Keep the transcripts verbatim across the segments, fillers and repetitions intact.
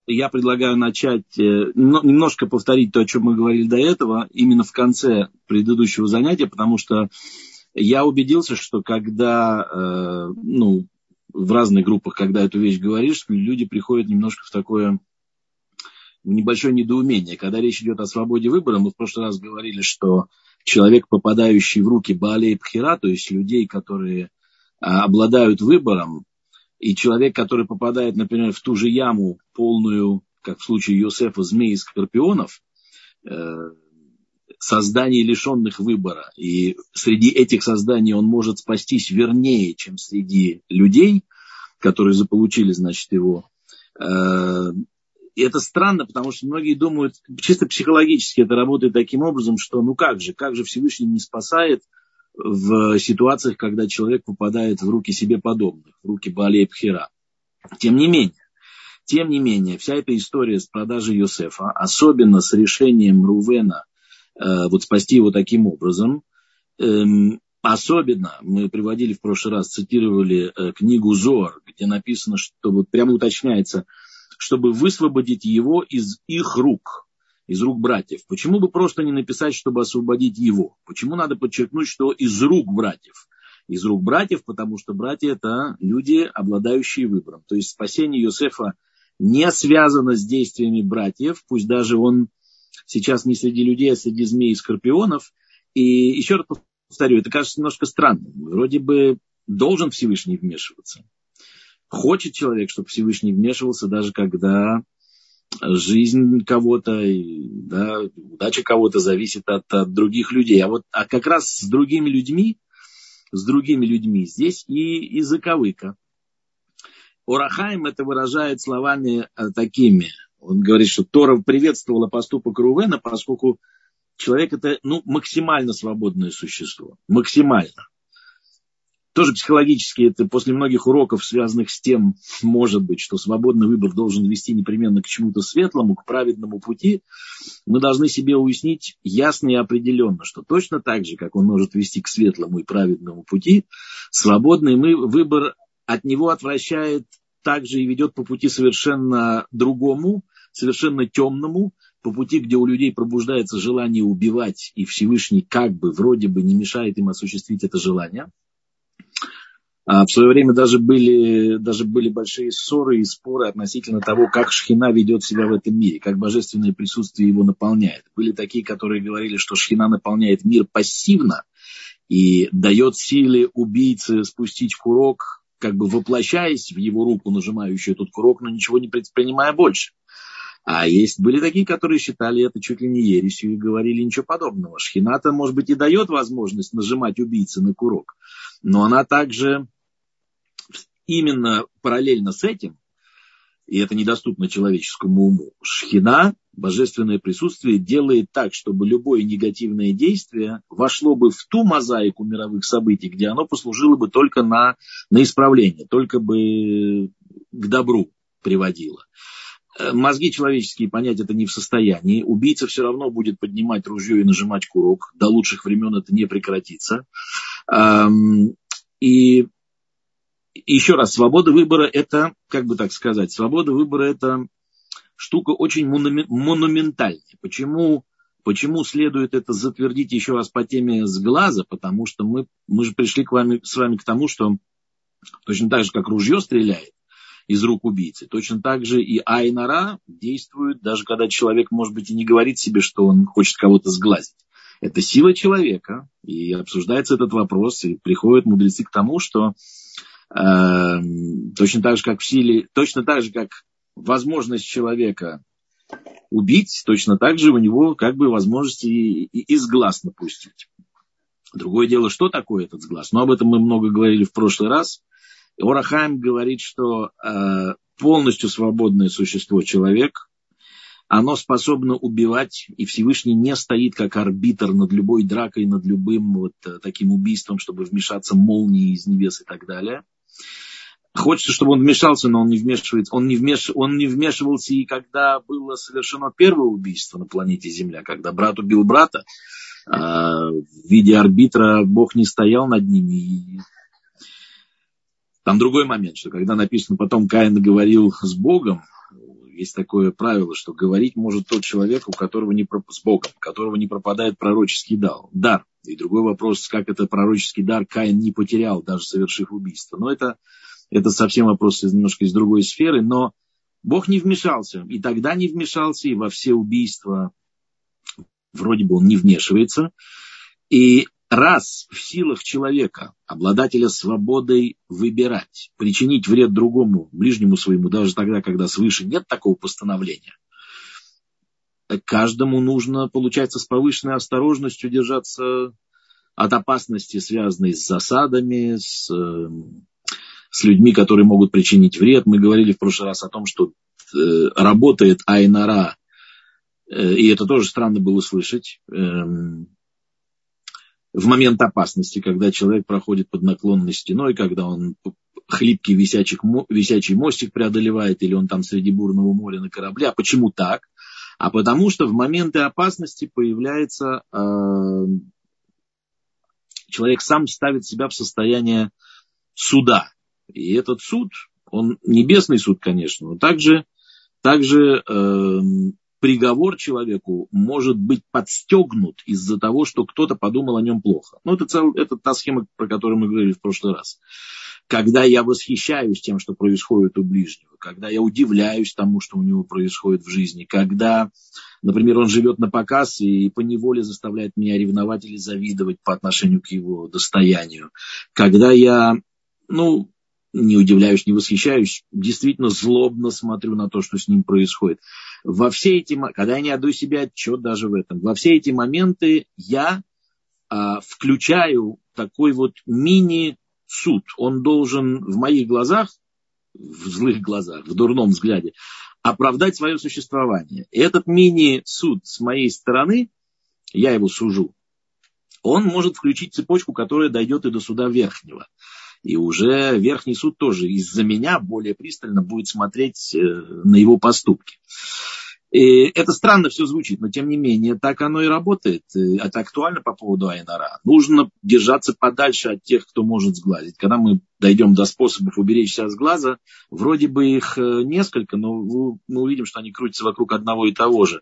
я предлагаю начать, немножко повторить то, о чем мы говорили до этого, именно в конце предыдущего занятия, потому что я убедился, что когда, ну, в разных группах, когда эту вещь говоришь, люди приходят немножко в такое небольшое недоумение. Когда речь идет о свободе выбора, мы в прошлый раз говорили, что человек, попадающий в руки Баалей Бхира, то есть людей, которые обладают выбором, и человек, который попадает, например, в ту же яму, полную, как в случае Йосефа, змей и скорпионов, созданий, лишенных выбора. И среди этих созданий он может спастись вернее, чем среди людей, которые заполучили, значит, его. И это странно, потому что многие думают, чисто психологически это работает таким образом, что ну как же, как же Всевышний не спасает в ситуациях, когда человек попадает в руки себе подобных, в руки Баалей Бхира. Тем не менее, тем не менее, вся эта история с продажей Йосефа, особенно с решением Рувена э, вот спасти его таким образом, э, особенно, мы приводили в прошлый раз, цитировали э, книгу Зоар, где написано, что вот прямо уточняется, чтобы высвободить его из их рук, из рук братьев. Почему бы просто не написать, чтобы освободить его? Почему надо подчеркнуть, что из рук братьев? Из рук братьев, потому что братья – это люди, обладающие выбором. То есть спасение Йосефа не связано с действиями братьев, пусть даже он сейчас не среди людей, а среди змей и скорпионов. И еще раз повторю, это кажется немножко странным. Вроде бы должен Всевышний вмешиваться. Хочет человек, чтобы Всевышний вмешивался, даже когда жизнь кого-то, да, удача кого-то зависит от, от других людей. А вот а как раз с другими людьми, с другими людьми здесь и, и заковыка. Ор ха-Хаим это выражает словами такими. Он говорит, что Тора приветствовала поступок Рувена, поскольку человек это ну, максимально свободное существо. Максимально. Тоже психологически, это после многих уроков, связанных с тем, может быть, что свободный выбор должен вести непременно к чему-то светлому, к праведному пути, мы должны себе уяснить ясно и определенно, что точно так же, как он может вести к светлому и праведному пути, свободный выбор от него отвращает также и ведет по пути совершенно другому, совершенно темному, по пути, где у людей пробуждается желание убивать, и Всевышний как бы вроде бы не мешает им осуществить это желание. А в свое время даже были, даже были большие ссоры и споры относительно того, как Шхина ведет себя в этом мире, как божественное присутствие его наполняет. Были такие, которые говорили, что Шхина наполняет мир пассивно и дает силе убийце спустить курок, как бы воплощаясь в его руку, нажимающую этот курок, но ничего не предпринимая больше. А есть были такие, которые считали это чуть ли не ересью и говорили ничего подобного. Шхина-то, может быть, и дает возможность нажимать убийце на курок, но она также именно параллельно с этим, и это недоступно человеческому уму, Шхина, божественное присутствие, делает так, чтобы любое негативное действие вошло бы в ту мозаику мировых событий, где оно послужило бы только на, на исправление, только бы к добру приводило. Мозги человеческие понять это не в состоянии. Убийца все равно будет поднимать ружье и нажимать курок. До лучших времен это не прекратится. И еще раз, свобода выбора это, как бы так сказать, свобода выбора это штука очень монументальная. Почему, почему следует это затвердить еще раз по теме с глаза? Потому что мы, мы же пришли к вами, с вами к тому, что точно так же, как ружье стреляет из рук убийцы, точно так же и айн ара действует, даже когда человек, может быть, и не говорит себе, что он хочет кого-то сглазить. Это сила человека, и обсуждается этот вопрос, и приходят мудрецы к тому, что э, точно так же, как в силе, точно так же, как возможность человека убить, точно так же у него как бы возможность и, и, и сглаз напустить. Другое дело, что такое этот сглаз? Но об этом мы много говорили в прошлый раз. Ор ха-Хаим говорит, что э, полностью свободное существо, человек, оно способно убивать, и Всевышний не стоит как арбитр над любой дракой, над любым вот таким убийством, чтобы вмешаться молнией из небес и так далее. Хочется, чтобы он вмешался, но он не вмешивается. Он не, вмеш... он не вмешивался и когда было совершено первое убийство на планете Земля, когда брат убил брата, э, в виде арбитра Бог не стоял над ними. И там другой момент, что когда написано, потом Каин говорил с Богом, Есть такое правило, что говорить может тот человек, у которого не проп... с Богом, у которого не пропадает пророческий дар. И другой вопрос, как это пророческий дар Каин не потерял, даже совершив убийство. Но это, это совсем вопрос немножко из другой сферы. Но Бог не вмешался. И тогда не вмешался, и во все убийства вроде бы он не вмешивается. И раз в силах человека, обладателя свободой выбирать, причинить вред другому, ближнему своему, даже тогда, когда свыше нет такого постановления, каждому нужно, получается, с повышенной осторожностью держаться от опасности, связанной с засадами, с, с людьми, которые могут причинить вред. Мы говорили в прошлый раз о том, что э, работает айн ара, э, и это тоже странно было слышать, э, в момент опасности, когда человек проходит под наклонной стеной, когда он хлипкий висячий, висячий мостик преодолевает, или он там среди бурного моря на корабле. А почему так? А потому что в моменты опасности появляется... Э, человек сам ставит себя в состояние суда. И этот суд, он небесный суд, конечно, но также, также э, приговор человеку может быть подстегнут из-за того, что кто-то подумал о нем плохо. Ну, это, цел, это та схема, про которую мы говорили в прошлый раз. Когда я восхищаюсь тем, что происходит у ближнего, когда я удивляюсь тому, что у него происходит в жизни, когда, например, он живет на показ и поневоле заставляет меня ревновать или завидовать по отношению к его достоянию, когда я, ну, не удивляюсь, не восхищаюсь, действительно злобно смотрю на то, что с ним происходит. Во все эти, когда я не отдаю себе отчет даже в этом, во все эти моменты я а, включаю такой вот мини суд. Он должен в моих глазах, в злых глазах, в дурном взгляде, оправдать свое существование. И этот мини-суд с моей стороны, я его сужу, он может включить цепочку, которая дойдет и до суда верхнего. И уже верхний суд тоже из-за меня более пристально будет смотреть на его поступки. И это странно все звучит, но тем не менее так оно и работает. Это актуально по поводу айн ара. Нужно держаться подальше от тех, кто может сглазить. Когда мы дойдем до способов уберечься от сглаза, вроде бы их несколько, но мы увидим, что они крутятся вокруг одного и того же.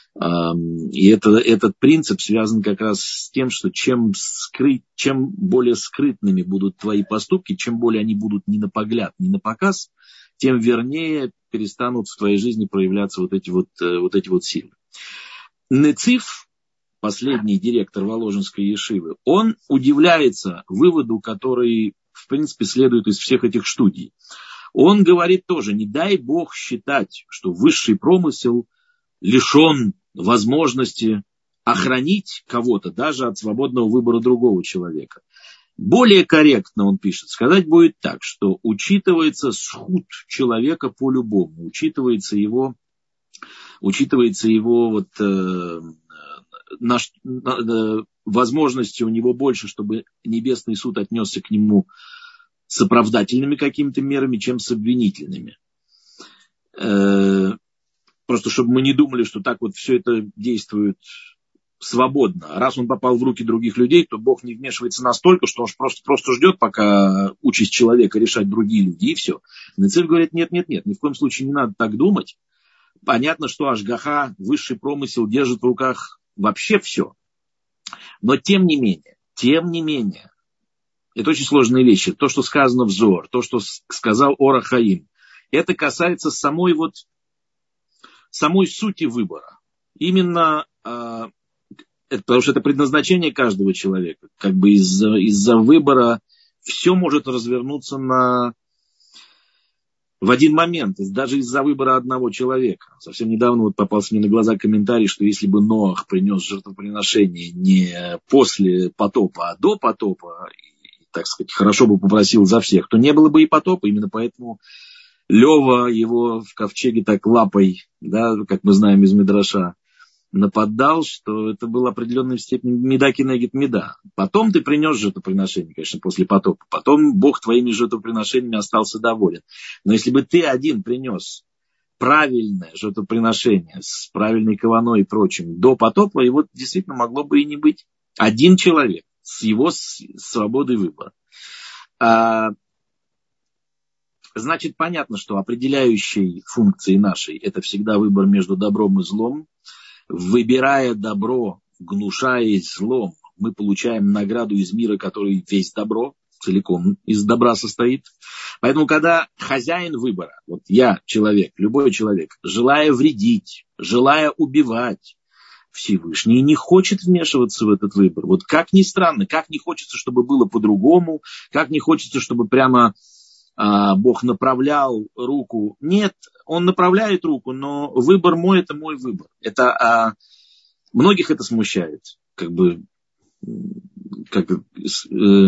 И это, этот принцип связан как раз с тем, что чем, скрыть, чем более скрытными будут твои поступки, чем более они будут не на погляд, не на показ, тем вернее перестанут в твоей жизни проявляться вот эти вот, вот, эти вот силы. Нециф, последний директор Воложенской ешивы, он удивляется выводу, который, в принципе, следует из всех этих студий. Он говорит тоже, не дай Бог считать, что высший промысел лишен возможности охранить кого-то даже от свободного выбора другого человека. Более корректно, он пишет, сказать будет так, что учитывается схуд человека по-любому, учитывается его, учитывается его вот, э, наш, э, возможности у него больше, чтобы небесный суд отнесся к нему с оправдательными какими-то мерами, чем с обвинительными. Э, просто чтобы мы не думали, что так вот все это действует свободно. А раз он попал в руки других людей, то Бог не вмешивается настолько, что он просто, просто ждет, пока участь человека решать другие люди, и все. Нециф говорит, нет, нет, нет, ни в коем случае не надо так думать. Понятно, что ашгаха, высший промысел, держит в руках вообще все. Но тем не менее, тем не менее, это очень сложные вещи. То, что сказано в Зоар, то, что сказал Ор ха-Хаим, это касается самой вот, самой сути выбора. Именно Это, потому что это предназначение каждого человека. Как бы из-за, из-за выбора все может развернуться на, в один момент. Даже из-за выбора одного человека. Совсем недавно вот попался мне на глаза комментарий, что если бы Ноах принес жертвоприношение не после потопа, а до потопа, и, так сказать, хорошо бы попросил за всех, то не было бы и потопа. Именно поэтому Лева его в ковчеге так лапой, да, как мы знаем из Мидраша, нападал, что это была определенная степень меда кинегит меда. Потом ты принес жертвоприношение, конечно, после потопа. Потом Бог твоими жертвоприношениями остался доволен. Но если бы ты один принес правильное жертвоприношение с правильной каваной и прочим до потопа, его действительно могло бы и не быть. Один человек с его свободой выбора. А Значит, понятно, что определяющей функцией нашей это всегда выбор между добром и злом. Выбирая добро, гнушаясь злом, мы получаем награду из мира, который весь добро, целиком из добра состоит. Поэтому, когда хозяин выбора, вот я человек, любой человек, желая вредить, желая убивать, Всевышний не хочет вмешиваться в этот выбор. Вот как ни странно, как не хочется, чтобы было по-другому, как не хочется, чтобы прямо а, Бог направлял руку. Нет, он направляет руку, но выбор мой, это мой выбор. Это, а, многих это смущает. Как бы, как, э,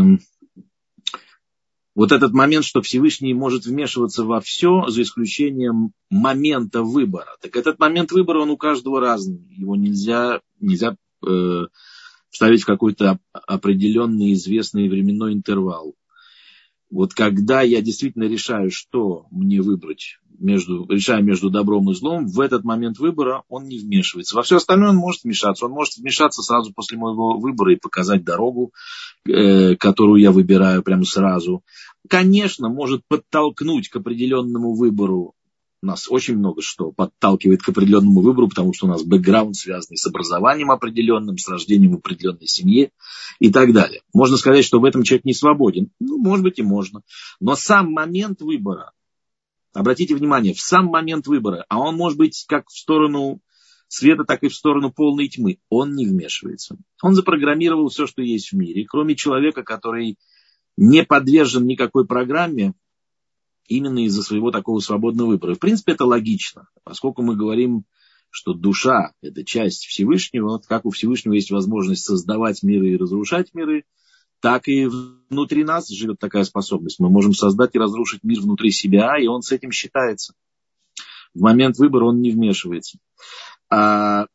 вот этот момент, что Всевышний может вмешиваться во все, за исключением момента выбора. Так этот момент выбора, он у каждого разный. Его нельзя, нельзя э, вставить в какой-то определенный известный временной интервал. Вот когда я действительно решаю, что мне выбрать, между, решаю между добром и злом, в этот момент выбора он не вмешивается. Во все остальное он может вмешаться. Он может вмешаться сразу после моего выбора и показать дорогу, э, которую я выбираю прямо сразу. Конечно, может подтолкнуть к определенному выбору. Нас очень много что подталкивает к определенному выбору, потому что у нас бэкграунд, связанный с образованием определенным, с рождением в определенной семье и так далее. Можно сказать, что в этом человек не свободен. Ну, может быть, и можно. Но сам момент выбора, обратите внимание, в сам момент выбора, а он может быть как в сторону света, так и в сторону полной тьмы, он не вмешивается. Он запрограммировал все, что есть в мире, кроме человека, который не подвержен никакой программе, именно из-за своего такого свободного выбора. В принципе, это логично, поскольку мы говорим, что душа – это часть Всевышнего. Вот как у Всевышнего есть возможность создавать миры и разрушать миры, так и внутри нас живет такая способность. Мы можем создать и разрушить мир внутри себя, и он с этим считается. В момент выбора он не вмешивается. А,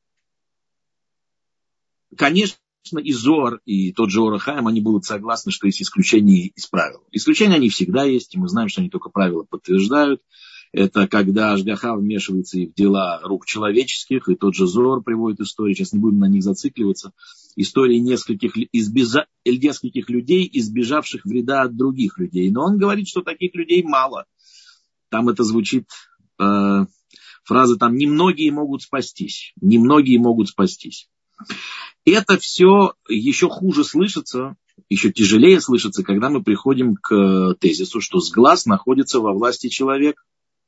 конечно, и Зоар, и тот же Ор ха-Хаим, они будут согласны, что есть исключения из правил. Исключения они всегда есть, и мы знаем, что они только правила подтверждают. Это когда Ашгаха вмешивается и в дела рук человеческих, и тот же Зоар приводит истории, сейчас не будем на них зацикливаться, истории нескольких, избежа... нескольких людей, избежавших вреда от других людей. Но он говорит, что таких людей мало. Там это звучит, э, фраза там «немногие могут спастись», «немногие могут спастись». Это все еще хуже слышится, еще тяжелее слышится, когда мы приходим к тезису, что сглаз находится во власти человека,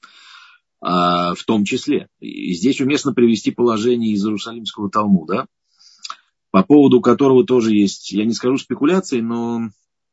в том числе. И здесь уместно привести положение из Иерусалимского Талмуда, по поводу которого тоже есть, я не скажу спекуляции, но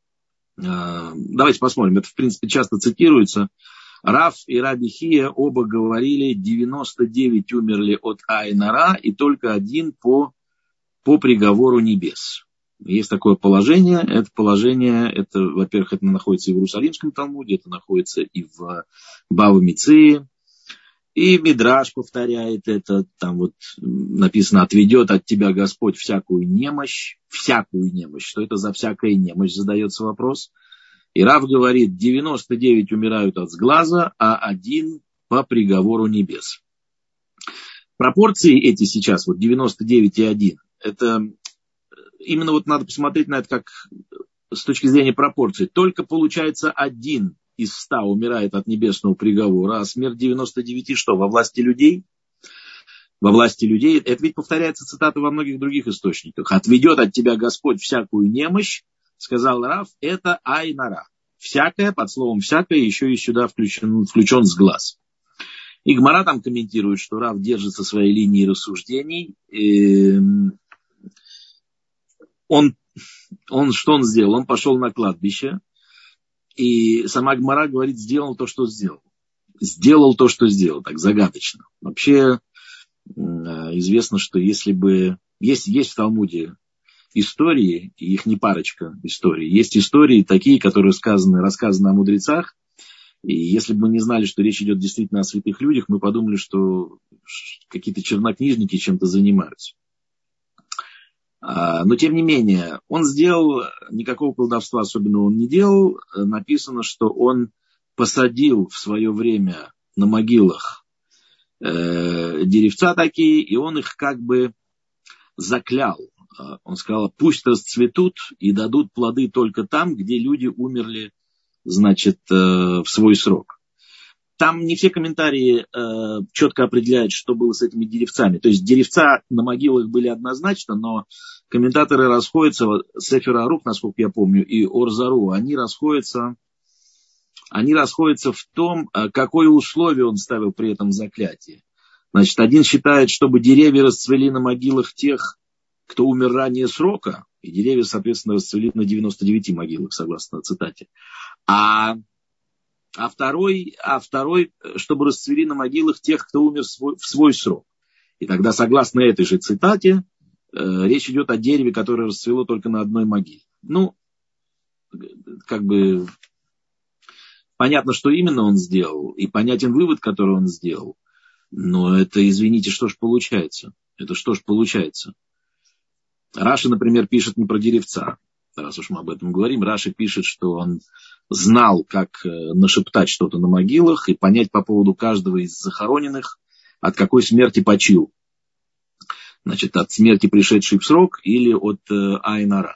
давайте посмотрим, это в принципе часто цитируется. Рав и Раби Хия оба говорили, девяносто девять умерли от Айн ара и только один по по приговору небес. Есть такое положение. Это положение, это, во-первых, это находится и в Иерусалимском Талмуде, это находится и в Бава Меции. И Мидраш повторяет это. Там вот написано, отведет от тебя Господь всякую немощь. Всякую немощь. Что это за всякая немощь, задается вопрос. И Рав говорит, девяносто девять умирают от сглаза, а один по приговору небес. Пропорции эти сейчас, вот девяносто девять и один, это именно вот надо посмотреть на это как с точки зрения пропорций. Только получается один из ста умирает от небесного приговора, а смерть девяносто девять что, во власти людей? Во власти людей. Это ведь повторяется цитата во многих других источниках. Отведет от тебя Господь всякую немощь, сказал Рав, это Айн ара. Всякое, под словом всякое, еще и сюда включен, включен сглаз. И Гмара там комментирует, что Рав держится своей линии рассуждений. Он, он, что он сделал? Он пошел на кладбище, и сама Гмара говорит, сделал то, что сделал. Сделал то, что сделал, так загадочно. Вообще известно, что если бы... Есть, есть в Талмуде истории, и их не парочка историй. Есть истории такие, которые сказаны, рассказаны о мудрецах, и если бы мы не знали, что речь идет действительно о святых людях, мы подумали, что какие-то чернокнижники чем-то занимаются. Но, тем не менее, он сделал, никакого колдовства особенного он не делал. Написано, что он посадил в свое время на могилах э, деревца такие, и он их как бы заклял. Он сказал, пусть расцветут и дадут плоды только там, где люди умерли значит, в свой срок. Там не все комментарии э, четко определяют, что было с этими деревцами. То есть деревца на могилах были однозначно, но комментаторы расходятся, Сефер Арух, насколько я помню, и Ор Зару, они расходятся, они расходятся в том, какое условие он ставил при этом заклятии. Значит, один считает, чтобы деревья расцвели на могилах тех, кто умер ранее срока, и деревья, соответственно, расцвели на девяноста девяти могилах, согласно цитате. А А второй, а второй, чтобы расцвели на могилах тех, кто умер в свой, в свой срок. И тогда, согласно этой же цитате, э, речь идет о дереве, которое расцвело только на одной могиле. Ну, как бы понятно, что именно он сделал, и понятен вывод, который он сделал. Но это, извините, что ж получается? Это что ж получается? Раши, например, пишет не про деревца. Раз уж мы об этом говорим, Раши пишет, что он знал, как нашептать что-то на могилах и понять по поводу каждого из захороненных, от какой смерти почил. Значит, от смерти, пришедшей в срок, или от э, Айн-Ара.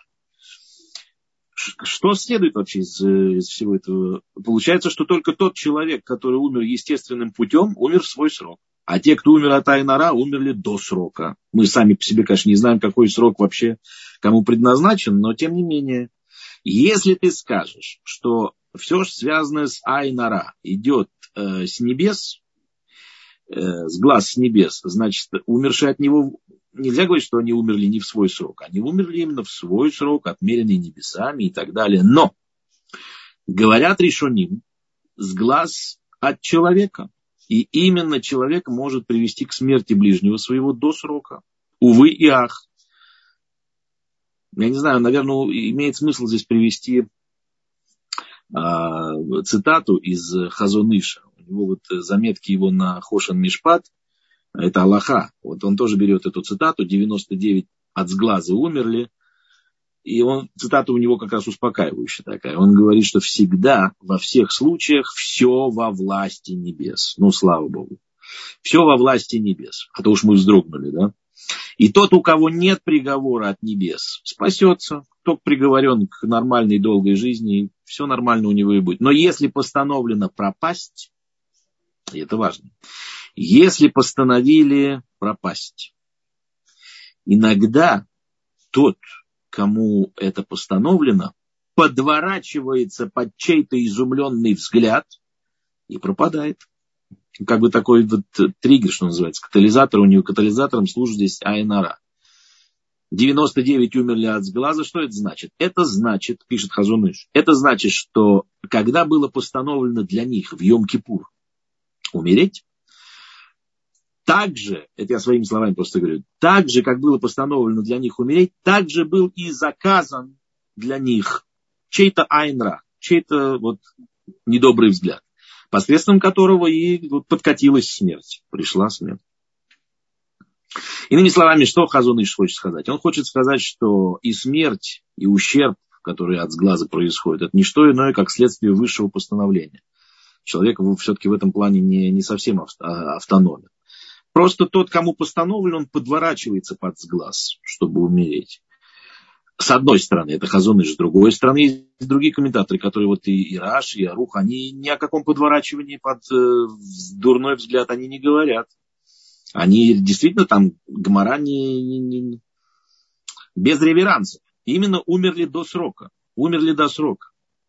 Что следует вообще из, из всего этого? Получается, что только тот человек, который умер естественным путем, умер в свой срок. А те, кто умер от Айн-Ара, умерли до срока. Мы сами по себе, конечно, не знаем, какой срок вообще кому предназначен, но тем не менее. Если ты скажешь, что все, что связанное с Айн-Ара, идет э, с небес, э, с глаз с небес, значит, умершие от него, нельзя говорить, что они умерли не в свой срок. Они умерли именно в свой срок, отмеренный небесами и так далее. Но, говорят решоним, с глаз от человека. И именно человек может привести к смерти ближнего своего до срока. Увы и ах. Я не знаю, наверное, имеет смысл здесь привести э, цитату из Хазон Иша. У него вот заметки его на Хошен Мишпат, это Аллаха. Вот он тоже берет эту цитату, девяносто девять от сглаза умерли. И он, цитата у него как раз успокаивающая такая. Он говорит, что всегда, во всех случаях, все во власти небес. Ну, слава Богу. Все во власти небес. А то уж мы вздрогнули, да? И тот, у кого нет приговора от небес, спасется. Кто приговорен к нормальной долгой жизни, все нормально у него и будет. Но если постановлено пропасть, и это важно, если постановили пропасть, иногда тот, кому это постановлено, подворачивается под чей-то изумленный взгляд и пропадает. Как бы такой вот триггер, что называется, катализатор. У него катализатором служит здесь Айн-Ара. девяносто девять умерли от сглаза. Что это значит? Это значит, пишет Хазон Иш, это значит, что когда было постановлено для них в Йом-Кипур умереть, так же, это я своими словами просто говорю, так же, как было постановлено для них умереть, так же был и заказан для них чей-то Айн-Ра, чей-то вот недобрый взгляд, посредством которого и вот подкатилась смерть, пришла смерть. Иными словами, что Хазон Иш хочет сказать? Он хочет сказать, что и смерть, и ущерб, который от сглаза происходит, это не что иное, как следствие высшего постановления. Человек все-таки в этом плане не, не совсем автономен. Просто тот, кому постановлен, он подворачивается под сглаз, чтобы умереть. С одной стороны, это Хазон Иш, с другой стороны, есть другие комментаторы, которые вот и, и Раши, и Арух, они ни о каком подворачивании под э, дурной взгляд они не говорят. Они действительно там, Гемара не, не, не, без реверанса. Именно умерли до срока. Умерли до срока.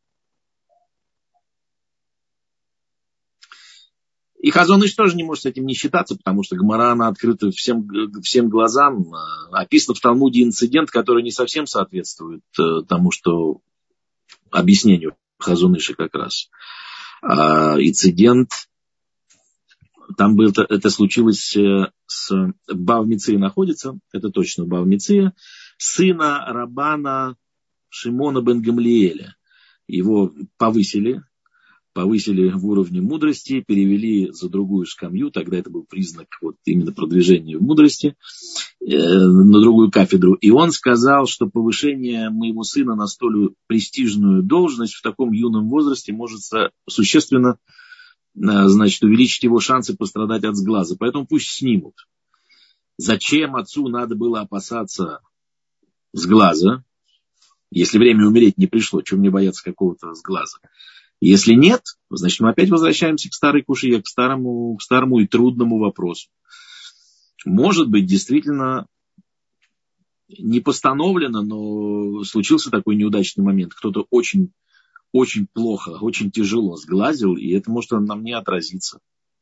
И Хазон Иш тоже не может с этим не считаться, потому что Гемара, она открыта всем, всем глазам. Описан в Талмуде инцидент, который не совсем соответствует тому, что объяснению Хазон Иша как раз. А инцидент, там был, это случилось с Бав Миция находится, это точно Бав Миция, сына Рабана Шимона бен Гамлиэля. Его повысили. повысили в уровне мудрости, перевели за другую скамью, тогда это был признак вот именно продвижения в мудрости, э, на другую кафедру. И он сказал, что повышение моего сына на столь престижную должность в таком юном возрасте может существенно, э, значит, увеличить его шансы пострадать от сглаза. Поэтому пусть снимут. Зачем отцу надо было опасаться сглаза, если время умереть не пришло? Чего мне бояться какого-то сглаза? Если нет, значит, мы опять возвращаемся к старой кушье, к старому, к старому и трудному вопросу. Может быть, действительно, не постановлено, но случился такой неудачный момент. Кто-то очень, очень плохо, очень тяжело сглазил, и это может на мне отразиться.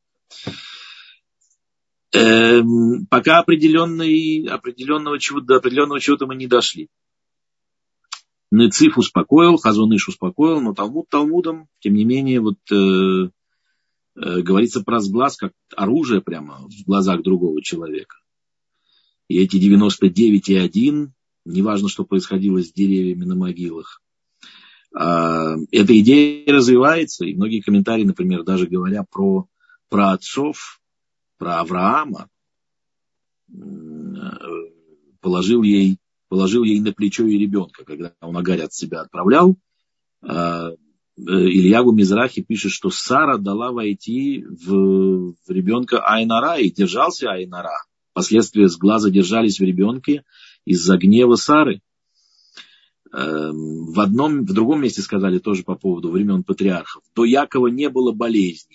Эм, пока определенной, определенного чего, до определенного чего-то мы не дошли. Нециф успокоил, Хазон Иш успокоил, но Талмуд Талмудом, тем не менее, вот э, э, говорится про сглаз как оружие прямо в глазах другого человека. И эти девяносто девять и один, неважно, что происходило с деревьями на могилах, э, эта идея развивается, и многие комментарии, например, даже говоря про, про отцов, про Авраама, э, положил ей положил ей на плечо и ребенка, когда он Агарь от себя отправлял. Ильягу Мизрахи пишет, что Сара дала войти в, в ребенка Айнара, и держался Айнара. Последствия сглаза держались в ребенке из-за гнева Сары. В одном, в другом месте сказали тоже по поводу времен патриархов. До Якова не было болезней.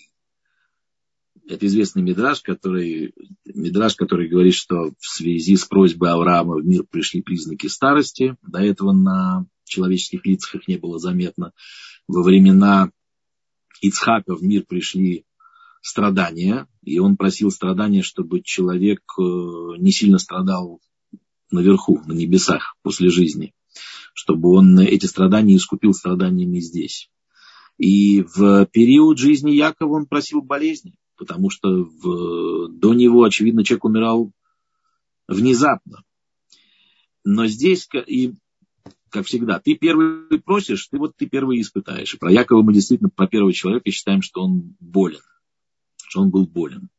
Это известный мидраш, который, мидраш, который говорит, что в связи с просьбой Авраама в мир пришли признаки старости. До этого на человеческих лицах их не было заметно. Во времена Ицхака в мир пришли страдания, и он просил страдания, чтобы человек не сильно страдал наверху, на небесах, после жизни, чтобы он эти страдания искупил страданиями здесь. И в период жизни Якова он просил болезни. Потому что в, до него, очевидно, человек умирал внезапно. Но здесь, и, как всегда, ты первый просишь, ты вот ты первый испытаешь. И про Якова мы действительно, про первого человека считаем, что он болен. Что он был болен.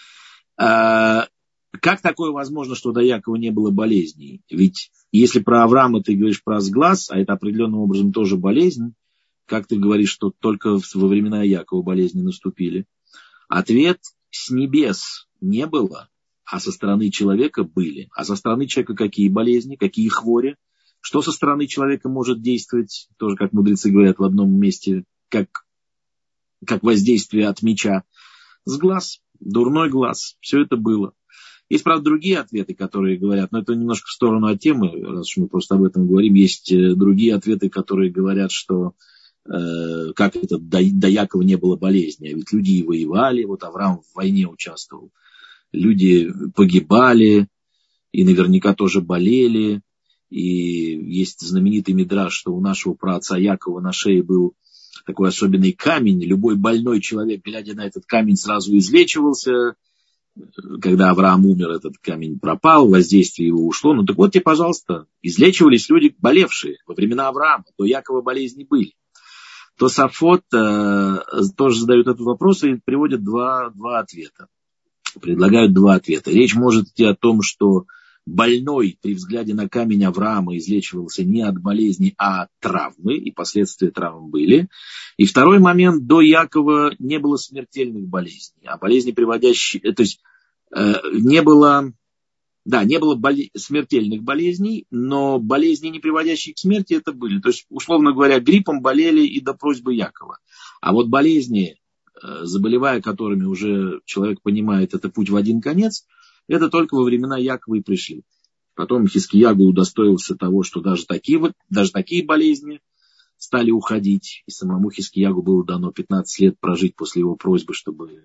А, как такое возможно, что до Якова не было болезней? Ведь если про Авраама ты говоришь про сглаз, а это определенным образом тоже болезнь, как ты говоришь, что только во времена Якова болезни наступили? Ответ: с небес не было, а со стороны человека были. А со стороны человека какие болезни, какие хвори? Что со стороны человека может действовать, тоже, как мудрецы говорят в одном месте, как, как воздействие от меча? С глаз, дурной глаз. Все это было. Есть, правда, другие ответы, которые говорят, но это немножко в сторону от темы, раз уж мы просто об этом говорим. Есть другие ответы, которые говорят, что как это, до, до Якова не было болезни, а ведь люди и воевали, вот Авраам в войне участвовал, люди погибали, и наверняка тоже болели, и есть знаменитый мидраш, что у нашего праотца Якова на шее был такой особенный камень, любой больной человек, глядя на этот камень, сразу излечивался. Когда Авраам умер, этот камень пропал, воздействие его ушло. Ну так вот тебе, пожалуйста, излечивались люди, болевшие во времена Авраама, до Якова болезни были. Тосафот э, тоже задают этот вопрос и приводят два, два ответа. Предлагают два ответа. Речь может идти о том, что больной при взгляде на камень Авраама излечивался не от болезни, а от травмы, и последствия травм были. И второй момент: до Якова не было смертельных болезней, а болезни, приводящие, то есть э, не было... Да, не было боле- смертельных болезней, но болезни, не приводящие к смерти, это были. То есть, условно говоря, гриппом болели и до просьбы Якова. А вот болезни, заболевая которыми уже человек понимает, это путь в один конец, это только во времена Якова и пришли. Потом Хискиягу удостоился того, что даже такие, вот, даже такие болезни стали уходить. И самому Хискиягу было дано пятнадцать лет прожить после его просьбы, чтобы...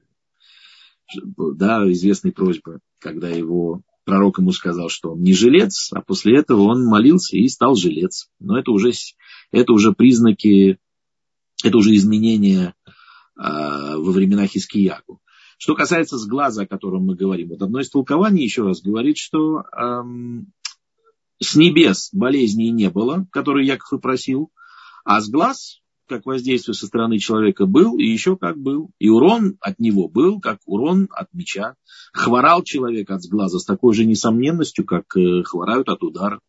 Да, известной просьбы, когда его... Пророк ему сказал, что он не жилец, а после этого он молился и стал жилец. Но это уже, это уже признаки, это уже изменения э, во времена Хискиягу. Что касается сглаза, о котором мы говорим, вот одно из толкований еще раз говорит, что э, с небес болезней не было, которые Яков и просил, а сглаз, как воздействие со стороны человека, был, и еще как был. И урон от него был, как урон от меча. Хворал человек от сглаза с такой же несомненностью, как хворают от удара.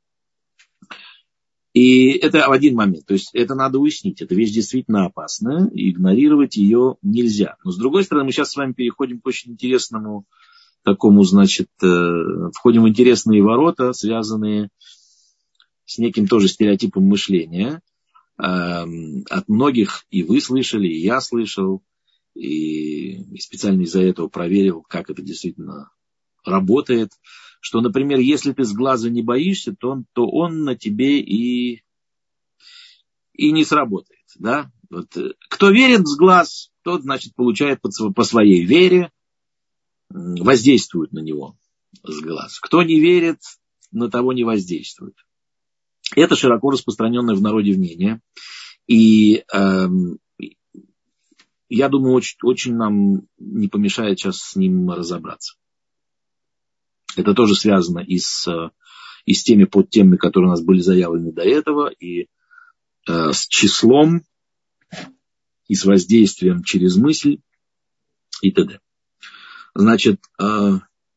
И это один момент. То есть это надо уяснить. Эта вещь действительно опасная, и игнорировать ее нельзя. Но с другой стороны, мы сейчас с вами переходим к очень интересному такому, значит, входим в интересные ворота, связанные с неким тоже стереотипом мышления. от многих и вы слышали, и я слышал, и, и специально из-за этого проверил, как это действительно работает, что, например, если ты с глаза не боишься, то он, то он на тебе и, и не сработает. Да? Вот, кто верит с глаз, тот, значит, получает по, по своей вере, воздействует на него с глаз. Кто не верит, на того не воздействует. Это широко распространенное в народе мнение. И э, я думаю, очень, очень нам не помешает сейчас с ним разобраться. Это тоже связано и с, и с теми подтемами, которые у нас были заявлены до этого, и э, с числом, и с воздействием через мысль, и т.д. Значит, э,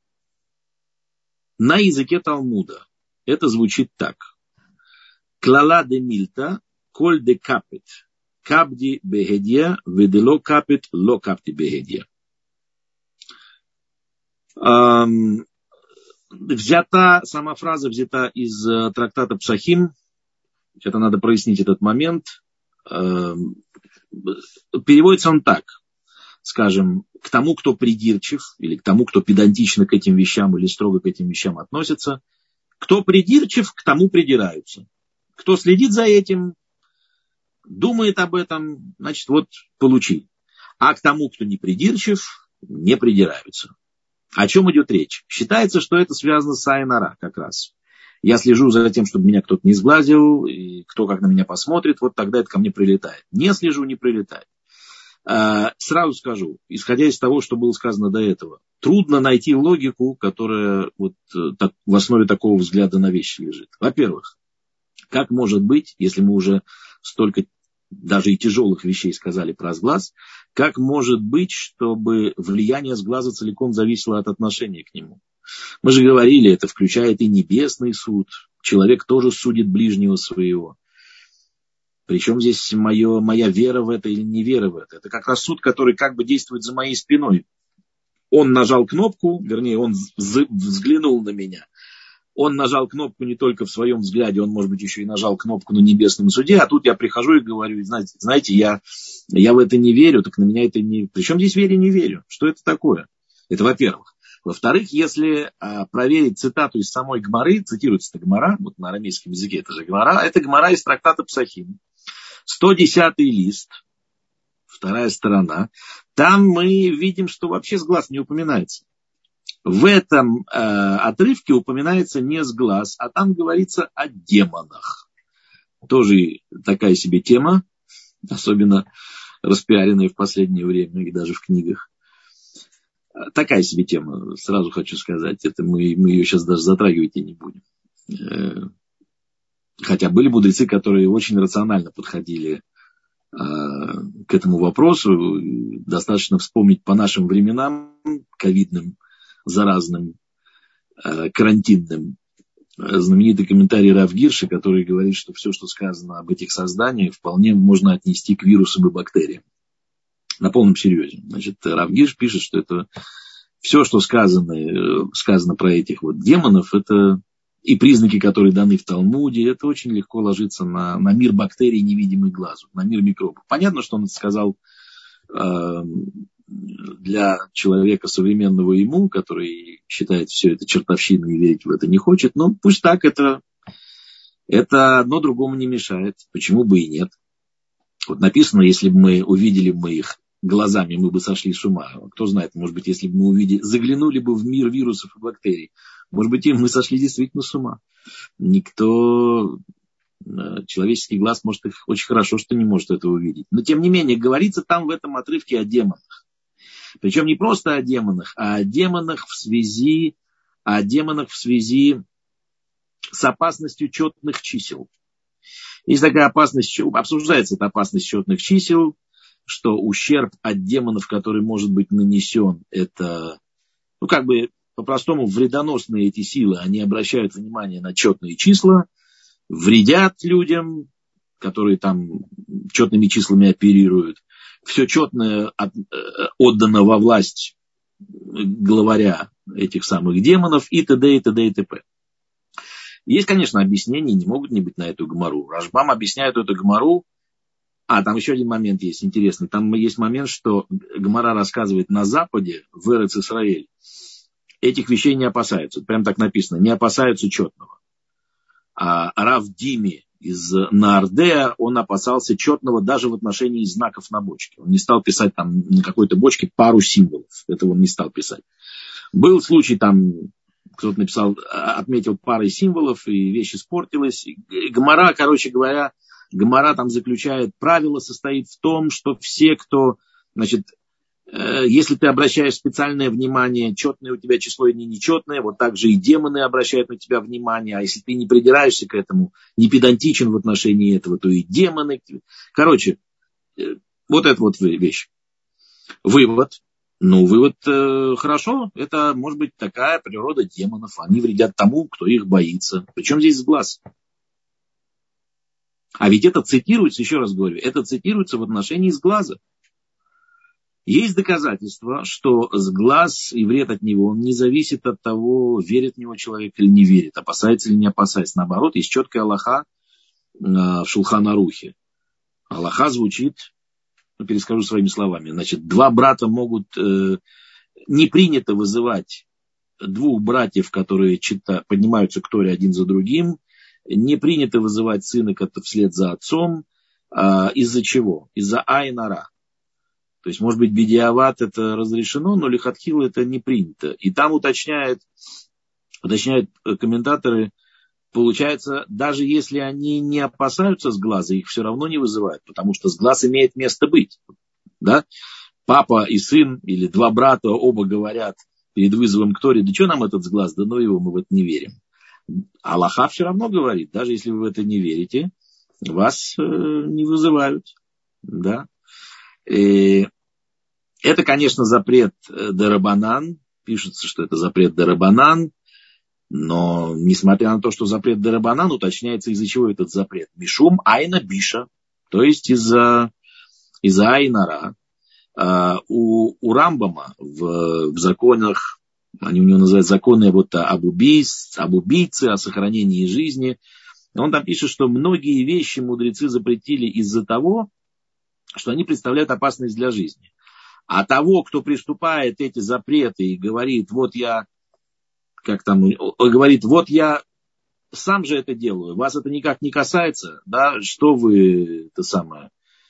на языке Талмуда это звучит так. Клала де мильта, коль де капет, капди бегедия, ведело капет, ло капти бегедия. Эм, взята, сама фраза взята из э, трактата Псахим. Это надо прояснить этот момент. Эм, переводится он так. Скажем, к тому, кто придирчив, или к тому, кто педантично к этим вещам, или строго к этим вещам относится. Кто придирчив, к тому придираются. Кто следит за этим, думает об этом, значит, вот получи. А к тому, кто не придирчив, не придираются. О чем идет речь? Считается, что это связано с айн-ара как раз. Я слежу за тем, чтобы меня кто-то не сглазил, и кто как на меня посмотрит, вот тогда это ко мне прилетает. Не слежу, не прилетает. Сразу скажу, исходя из того, что было сказано до этого, трудно найти логику, которая вот в основе такого взгляда на вещи лежит. Во-первых, как может быть, если мы уже столько даже и тяжелых вещей сказали про сглаз, как может быть, чтобы влияние сглаза целиком зависело от отношения к нему? Мы же говорили, это включает и небесный суд. Человек тоже судит ближнего своего. Причем здесь мое, моя вера в это или не вера в это? Это как раз суд, который как бы действует за моей спиной. Он нажал кнопку, вернее, он взглянул на меня. Он нажал кнопку не только в своем взгляде, он, может быть, еще и нажал кнопку на небесном суде, а тут я прихожу и говорю, знаете, знаете я, я в это не верю, так на меня это не... Причем здесь верю, не верю? Что это такое? Это во-первых. Во-вторых, если а, проверить цитату из самой Гмары, цитируется это Гмара, вот на арамейском языке это же Гмара, это Гмара из трактата Псахим, сто десятый лист, вторая сторона, там мы видим, что вообще сглаз не упоминается. В этом э, отрывке упоминается не сглаз, а там говорится о демонах. Тоже такая себе тема, особенно распиаренная в последнее время и даже в книгах. Такая себе тема, сразу хочу сказать. Это мы, мы ее сейчас даже затрагивать и не будем. Э, хотя были мудрецы, которые очень рационально подходили э, к этому вопросу. Достаточно вспомнить по нашим временам ковидным, заразным, э, карантинным, знаменитый комментарий Рав Гирша, который говорит, что все, что сказано об этих созданиях, вполне можно отнести к вирусам и бактериям. На полном серьезе. Значит, Рав Гирш пишет, что это все, что сказано, сказано про этих вот демонов, это и признаки, которые даны в Талмуде, это очень легко ложится на, на мир бактерий, невидимый глазу, на мир микробов. Понятно, что он это сказал э, для человека современного ему, который считает все это чертовщиной и верить в это не хочет, но пусть так, это, это одно другому не мешает, почему бы и нет. Вот написано, если бы мы увидели мы их глазами, мы бы сошли с ума. Кто знает, может быть, если бы мы увидели, заглянули бы в мир вирусов и бактерий, может быть, и мы сошли действительно с ума. Никто, человеческий глаз, может, их очень хорошо, что не может этого увидеть. Но, тем не менее, говорится там в этом отрывке о демонах. Причем не просто о демонах, а о демонах в связи, о демонах в связи с опасностью четных чисел. Есть такая опасность, обсуждается эта опасность четных чисел, что ущерб от демонов, который может быть нанесен, это, ну, как бы, по-простому, вредоносные эти силы, они обращают внимание на четные числа, вредят людям, которые там четными числами оперируют. Все четное от, отдано во власть главаря этих самых демонов и т.д. и т.д. и т.п. Есть, конечно, объяснения, не могут не быть на эту гмару. Рашбам объясняет эту гмару А, там еще один момент есть интересный. Там есть момент, что Гемара рассказывает на Западе, в Эрец-Исраэль, этих вещей не опасаются. Прям так написано. Не опасаются четного. А Рав Дими из Наардея, он опасался четного даже в отношении знаков на бочке. Он не стал писать там на какой-то бочке пару символов. Этого он не стал писать. Был случай там, кто-то написал, отметил парой символов, и вещь испортилась. Гемара, короче говоря, Гемара там заключает, правило состоит в том, что все, кто, значит, э, если ты обращаешь специальное внимание, четное у тебя число и нечетное, вот так же и демоны обращают на тебя внимание, а если ты не придираешься к этому, не педантичен в отношении этого, то и демоны. Короче, э, вот эта вот вещь. Вывод. Ну, вывод э, хорошо, это может быть такая природа демонов, они вредят тому, кто их боится. Причем здесь глаз? А ведь это цитируется, еще раз говорю, это цитируется в отношении сглаза. Есть доказательства, что сглаз и вред от него, он не зависит от того, верит в него человек или не верит, опасается или не опасается. Наоборот, есть четкая алаха э, в Шулхан Арухе. Алаха звучит, ну, перескажу своими словами, значит, два брата могут, э, не принято вызывать двух братьев, которые чита, поднимаются к Торе один за другим. Не принято вызывать сына вслед за отцом. А, из-за чего? Из-за айн-ара. То есть, может быть, бедиават это разрешено, но лихатхила это не принято. И там уточняют, уточняют комментаторы, получается, даже если они не опасаются сглаза, их все равно не вызывают, потому что сглаз имеет место быть. Да? Папа и сын или два брата оба говорят перед вызовом к Торе, да что нам этот сглаз, да ну его, мы в это не верим. Аллаха все равно говорит, даже если вы в это не верите, вас э, не вызывают. Да? И это, конечно, запрет де-рабанан. Пишется, что это запрет де-рабанан. Но, несмотря на то, что запрет де-рабанан, уточняется, из-за чего этот запрет. Мишум айна биша. То есть из-за, из-за айнара. А, у, у Рамбама в, в законах, они у него называют законы вот об, убийц, об убийце, о сохранении жизни. Он там пишет, что многие вещи мудрецы запретили из-за того, что они представляют опасность для жизни. А того, кто приступает эти запреты и говорит, вот я, как там, говорит, вот я сам же это делаю, вас это никак не касается, да, что вы, это самое,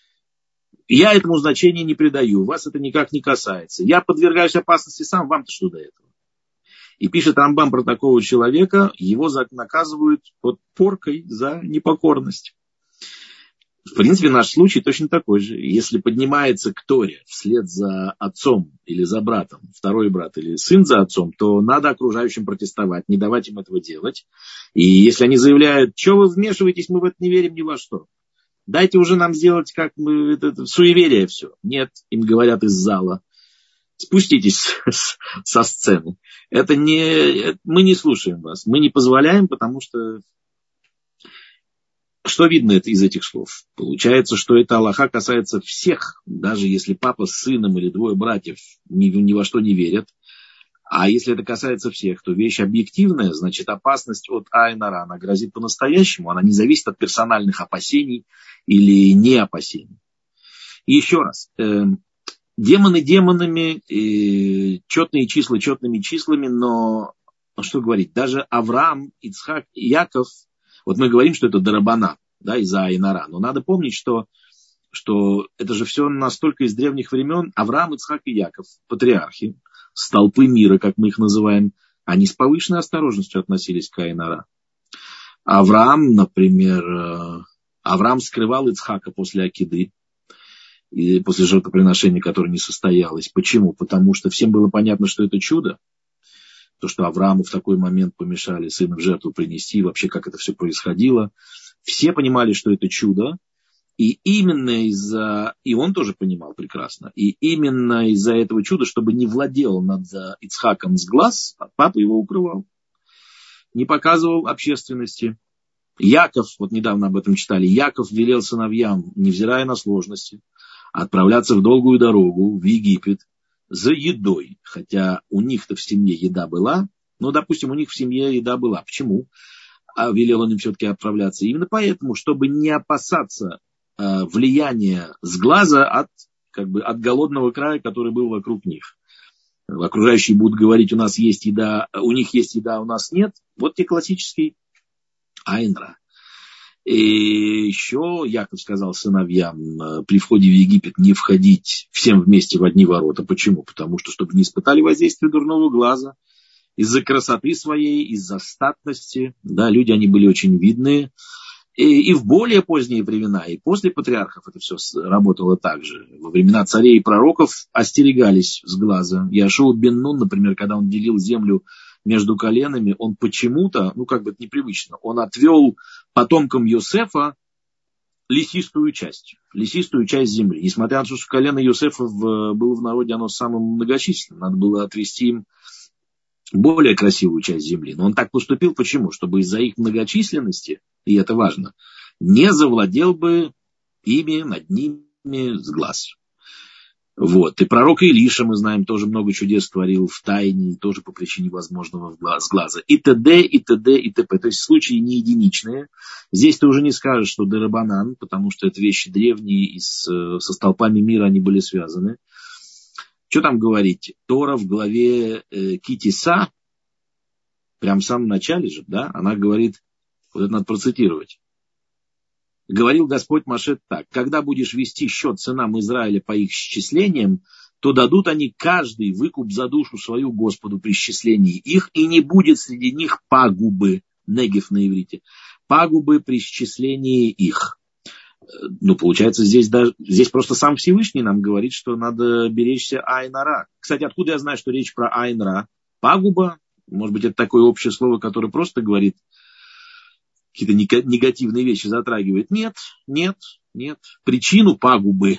я этому значения не придаю, вас это никак не касается, я подвергаюсь опасности сам, вам-то что до этого? И пишет Рамбам про такого человека, его наказывают под поркой за непокорность. В принципе, наш случай точно такой же. Если поднимается к Торе вслед за отцом или за братом, второй брат или сын за отцом, то надо окружающим протестовать, не давать им этого делать. И если они заявляют, что вы вмешиваетесь, мы в это не верим ни во что. Дайте уже нам сделать, как мы, это, это суеверие все. Нет, им говорят из зала. Спуститесь со сцены. Это не, мы не слушаем вас. Мы не позволяем, потому что... Что видно это из этих слов? Получается, что эта алаха касается всех, даже если папа с сыном или двое братьев ни, ни во что не верят. А если это касается всех, то вещь объективная, значит опасность от айн-ара, она грозит по-настоящему, она не зависит от персональных опасений или не опасений. И еще раз, э, демоны демонами, э, четные числа четными числами, но что говорить, даже Авраам, Ицхак и Яков, вот мы говорим, что это дарабана, да, из-за айн-ара, но надо помнить, что, что это же все настолько из древних времен. Авраам, Ицхак и Яков, патриархи, столпы мира, как мы их называем, они с повышенной осторожностью относились к айн-ара. Авраам, например, Авраам скрывал Ицхака после акиды, и после жертвоприношения, которое не состоялось. Почему? Потому что всем было понятно, что это чудо. То, что Аврааму в такой момент помешали сына в жертву принести, вообще как это все происходило. Все понимали, что это чудо. И именно из-за... И он тоже понимал прекрасно. И именно из-за этого чуда, чтобы не владел над Ицхаком с глаз, папа его укрывал. Не показывал общественности. Яков, вот недавно об этом читали, Яков велел сыновьям, невзирая на сложности, отправляться в долгую дорогу в Египет, за едой, хотя у них-то в семье еда была, но, допустим, у них в семье еда была. Почему? А велел он им все-таки отправляться. Именно поэтому, чтобы не опасаться э, влияния сглаза от, как бы, от голодного края, который был вокруг них. Окружающие будут говорить, у нас есть еда, у них есть еда, а у нас нет. Вот те классический айн-ра. И еще Яков сказал сыновьям при входе в Египет не входить всем вместе в одни ворота. Почему? Потому что, чтобы не испытали воздействие дурного глаза, из-за красоты своей, из-за статности. Да, люди, они были очень видные. И, и в более поздние времена, и после патриархов это все работало так же. Во времена царей и пророков остерегались сглаза. Яшуа бен Нун, например, когда он делил землю между коленами, он почему-то, ну как бы это непривычно, он отвел потомкам Йосефа лесистую часть, лесистую часть земли. Несмотря на то, что колено Йосефа в, было в народе, оно самым многочисленным, надо было отвести им более красивую часть земли. Но он так поступил, почему? Чтобы из-за их многочисленности, и это важно, не завладел бы ими, над ними сглаз. Вот. И пророк Илиша, мы знаем, тоже много чудес творил в тайне, тоже по причине возможного сглаза. И т.д., и т.д., и т.п. То есть случаи не единичные. Здесь ты уже не скажешь, что дерабанан, потому что это вещи древние, и с, со столпами мира они были связаны. Что там говорить? Тора в главе э, Китиса, прям в самом начале же, да, она говорит, вот это надо процитировать. Говорил Господь Моше так: когда будешь вести счет сынам Израиля по их счислениям, то дадут они каждый выкуп за душу свою Господу при счислении их, и не будет среди них пагубы, негев на иврите, пагубы при счислении их. Ну, получается, здесь, даже, здесь просто сам Всевышний нам говорит, что надо беречься айн-ра. Кстати, откуда я знаю, что речь про айн-ра? Пагуба, может быть, это такое общее слово, которое просто говорит, какие-то негативные вещи затрагивает. Нет, нет, нет. Причину пагубы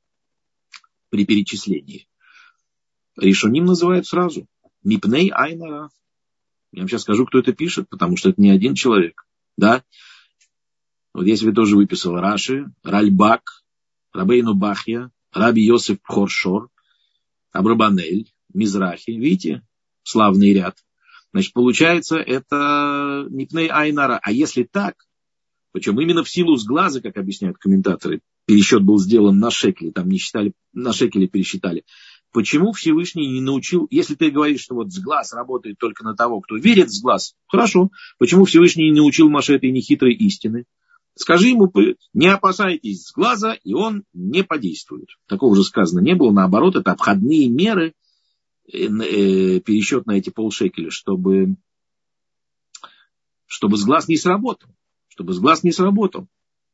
при перечислении Ришоним называют сразу. Мипней айн-ра. Я вам сейчас скажу, кто это пишет, потому что это не один человек. Да? Вот я себе тоже выписал Раши, Ральбак, Рабейну Бахья, Раби Йосеф Хоршор, Абрабанель, Мизрахи. Видите? Славный ряд. Значит, получается, это Мипней айн-ра. А если так, причем именно в силу сглаза, как объясняют комментаторы, пересчет был сделан на шекели, там не считали, на шекели пересчитали. Почему Всевышний не научил, если ты говоришь, что вот сглаз работает только на того, кто верит в сглаз, хорошо, почему Всевышний не научил Моше этой нехитрой истины? Скажи ему, не опасайтесь сглаза, и он не подействует. Такого же сказано не было, наоборот, это обходные меры, пересчет на эти полшекеля, чтобы, чтобы сглаз не сработал. Чтобы сглаз не сработал.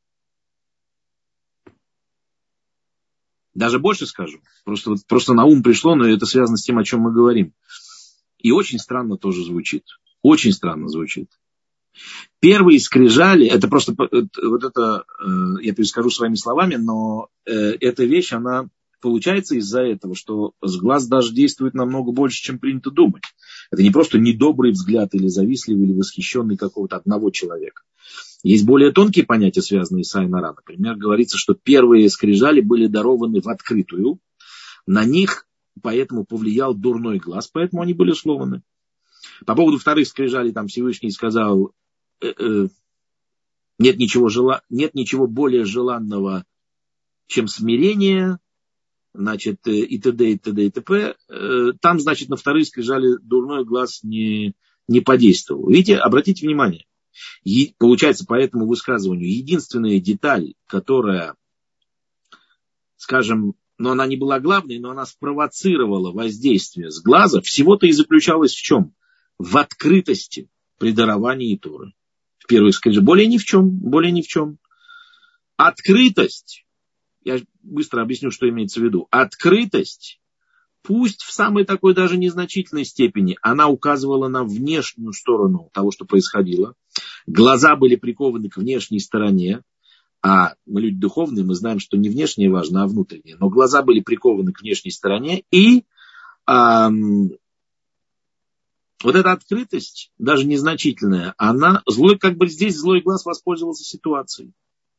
Даже больше скажу. Просто, просто на ум пришло, но это связано с тем, о чем мы говорим. И очень странно тоже звучит. Очень странно звучит. Первые скрижали, это просто, вот это, я перескажу своими словами, но эта вещь, она получается из-за этого, что сглаз даже действует намного больше, чем принято думать. Это не просто недобрый взгляд или завистливый, или восхищенный какого-то одного человека. Есть более тонкие понятия, связанные с айн-ра. Например, говорится, что первые скрижали были дарованы в открытую. На них поэтому повлиял дурной глаз, поэтому они были услованы. По поводу вторых скрижалей там Всевышний сказал, э -э, нет, ничего жела... нет ничего более желанного, чем смирение, значит, и т.д., и т.д., и т.п. Там, значит, на вторые скрижали дурной глаз не, не подействовал. Видите, обратите внимание. И, получается, по этому высказыванию единственная деталь, которая, скажем, но она не была главной, но она спровоцировала воздействие с глаза, всего-то и заключалась в чем? В открытости при даровании Торы. В первых скрижалях. Более ни в чем, более ни в чем. Открытость. Я быстро объясню, что имеется в виду. Открытость, пусть в самой такой даже незначительной степени, она указывала на внешнюю сторону того, что происходило. Глаза были прикованы к внешней стороне, а мы люди духовные, мы знаем, что не внешнее важно, а внутреннее. Но глаза были прикованы к внешней стороне, и эм, вот эта открытость, даже незначительная, она, злой, как бы здесь злой глаз воспользовался ситуацией.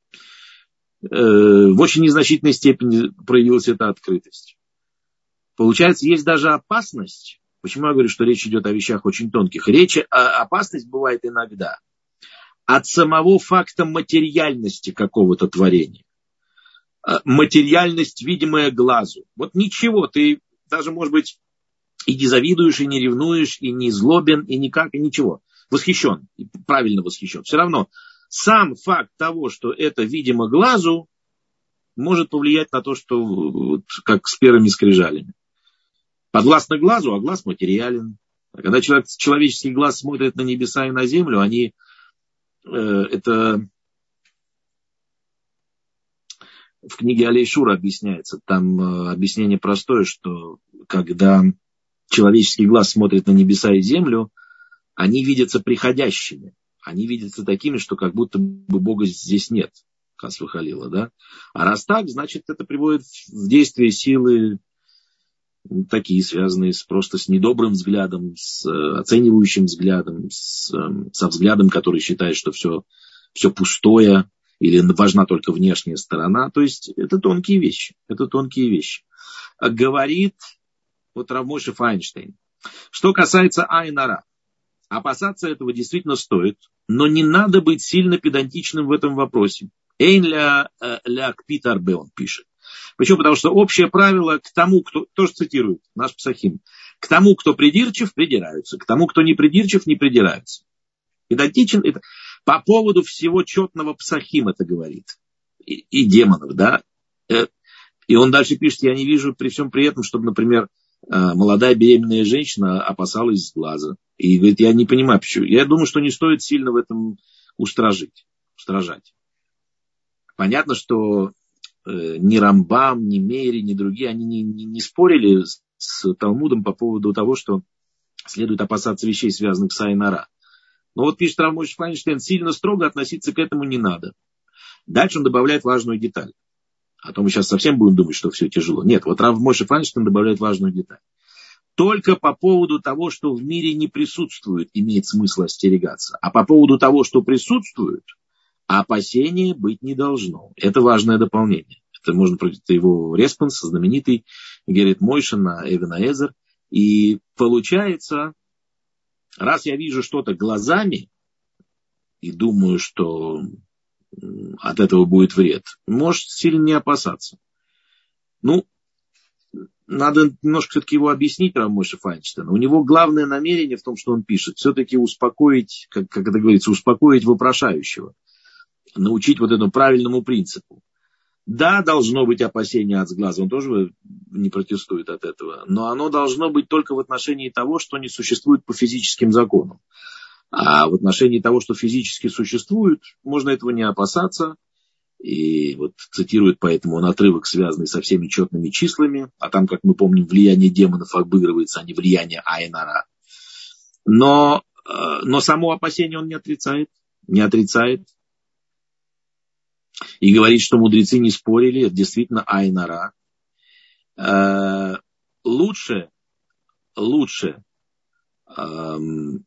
В очень незначительной степени проявилась эта открытость. Получается, есть даже опасность. Почему я говорю, что речь идет о вещах очень тонких? Речь, опасность бывает иногда от самого факта материальности какого-то творения. материальность, видимая глазу. Вот ничего, ты даже, может быть, и не завидуешь, и не ревнуешь, и не злобен, и никак, и ничего. Восхищен, правильно восхищен. Все равно сам факт того, что это видимо глазу, может повлиять на то, что вот, как с первыми скрижалями. Подвластно глазу, а глаз материален. А когда человек, человеческий глаз смотрит на небеса и на землю, они э, это... В книге Алей Шура объясняется, там э, объяснение простое, что когда человеческий глаз смотрит на небеса и землю, они видятся приходящими, они видятся такими, что как будто бы Бога здесь нет, Хас вахалила, да? А раз так, значит, это приводит в действие силы такие, связанные с, просто с недобрым взглядом, с э, оценивающим взглядом, с, э, со взглядом, который считает, что все, все пустое, или важна только внешняя сторона. То есть это тонкие вещи. Это тонкие вещи. Говорит вот Рав Моше Файнштейн. Что касается Айн-ара. Опасаться этого действительно стоит. Но не надо быть сильно педантичным в этом вопросе. Эйн ля кпит арбе, он пишет. Почему? Потому что общее правило к тому, кто... Тоже цитирует наш Псахим. К тому, кто придирчив, придираются. К тому, кто не придирчив, не придираются. Педантичен это... По поводу всего четного Псахим это говорит. И, и демонов, да. И он дальше пишет, я не вижу при всем при этом, чтобы, например, молодая беременная женщина опасалась сглаза. И говорит, я не понимаю, почему. Я думаю, что не стоит сильно в этом устражить, устражать. Понятно, что ни Рамбам, ни Мейри, ни другие, они не, не, не спорили с Талмудом по поводу того, что следует опасаться вещей, связанных с Айн-ара. Но вот пишет Рав Моше Файнштейн, сильно строго относиться к этому не надо. Дальше он добавляет важную деталь. А то мы сейчас совсем будем думать, что все тяжело. Нет, вот Рав Моше Файнштейн добавляет важную деталь. Только по поводу того, что в мире не присутствует, имеет смысл остерегаться. А по поводу того, что присутствует, опасения быть не должно. Это важное дополнение. Это можно прочитать его респонс, знаменитый Герет Мойше на Эвен Аэзер. И получается... Раз я вижу что-то глазами и думаю, что от этого будет вред, может сильно не опасаться. Ну, надо немножко все-таки его объяснить, Рав Моше Файнштейна. У него главное намерение в том, что он пишет, все-таки успокоить, как, как это говорится, успокоить вопрошающего, научить вот этому правильному принципу. Да, должно быть опасение от сглаза, он тоже не протестует от этого, но оно должно быть только в отношении того, что не существует по физическим законам. А в отношении того, что физически существует, можно этого не опасаться. И вот цитирует поэтому он отрывок, связанный со всеми четными числами, а там, как мы помним, влияние демонов обыгрывается, а не влияние Айн-ара. Но, но само опасение он не отрицает, не отрицает. И говорит, что мудрецы не спорили, это действительно Айн-ара. Э, лучше, лучше, эм,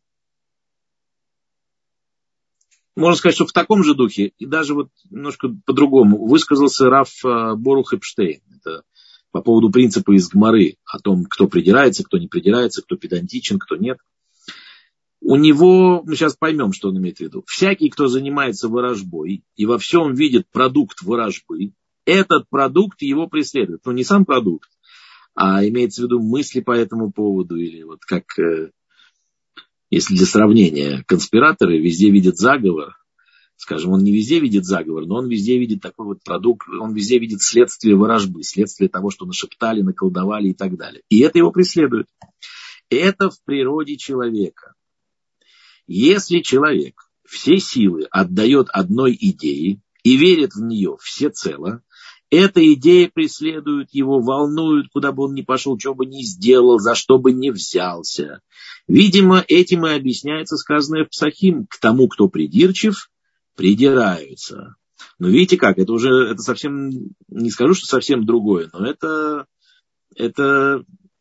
можно сказать, что в таком же духе, и даже вот немножко по-другому, высказался Рав Борух Эпштейн. Это по поводу принципа из Гмары, о том, кто придирается, кто не придирается, кто педантичен, кто нет. У него, мы сейчас поймем, что он имеет в виду. Всякий, кто занимается ворожбой и во всем видит продукт ворожбы, этот продукт его преследует. Ну, не сам продукт, а имеется в виду мысли по этому поводу. Или вот как, если для сравнения, конспираторы везде видят заговор. Скажем, он не везде видит заговор, но он везде видит такой вот продукт, он везде видит следствие ворожбы, следствие того, что нашептали, наколдовали и так далее. И это его преследует. Это в природе человека. Если человек все силы отдает одной идее и верит в нее всецело, эта идея преследует его, волнует, куда бы он ни пошел, что бы ни сделал, за что бы ни взялся. Видимо, этим и объясняется сказанное в Псахим: к тому, кто придирчив, придираются. Но видите как, это уже это совсем, не скажу, что совсем другое, но это, это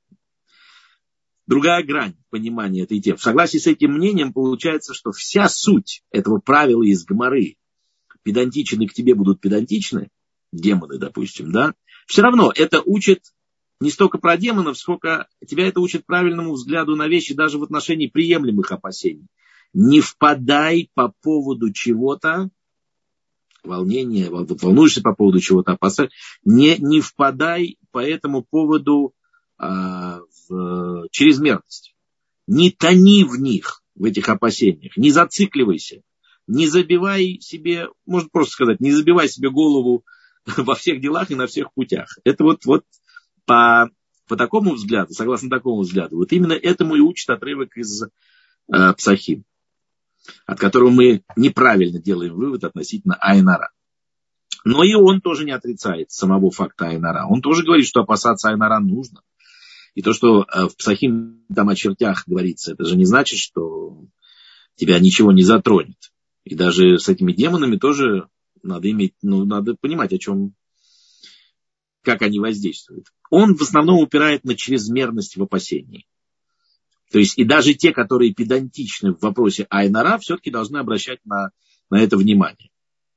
другая грань понимания этой темы. В согласии с этим мнением получается, что вся суть этого правила из Гмары, педантичны к тебе будут педантичны, демоны, допустим, да, все равно это учит не столько про демонов, сколько тебя это учит правильному взгляду на вещи даже в отношении приемлемых опасений. Не впадай по поводу чего-то волнение, волнуешься по поводу чего-то, опасаешься, не, не впадай по этому поводу а, в чрезмерность. Не тони в них, в этих опасениях, не зацикливайся, не забивай себе, можно просто сказать, не забивай себе голову во всех делах и на всех путях. Это вот, вот по, по такому взгляду, согласно такому взгляду, вот именно этому и учит отрывок из э, Псахим, от которого мы неправильно делаем вывод относительно Айн-Ара. Но и он тоже не отрицает самого факта Айн-Ара. Он тоже говорит, что опасаться Айн-Ара нужно. И то, что в Псахим там о чертях говорится, это же не значит, что тебя ничего не затронет. И даже с этими демонами тоже надо иметь, ну, надо понимать, о чем, как они воздействуют. Он в основном упирает на чрезмерность в опасении. То есть и даже те, которые педантичны в вопросе Айн-Ара, все-таки должны обращать на, на это внимание.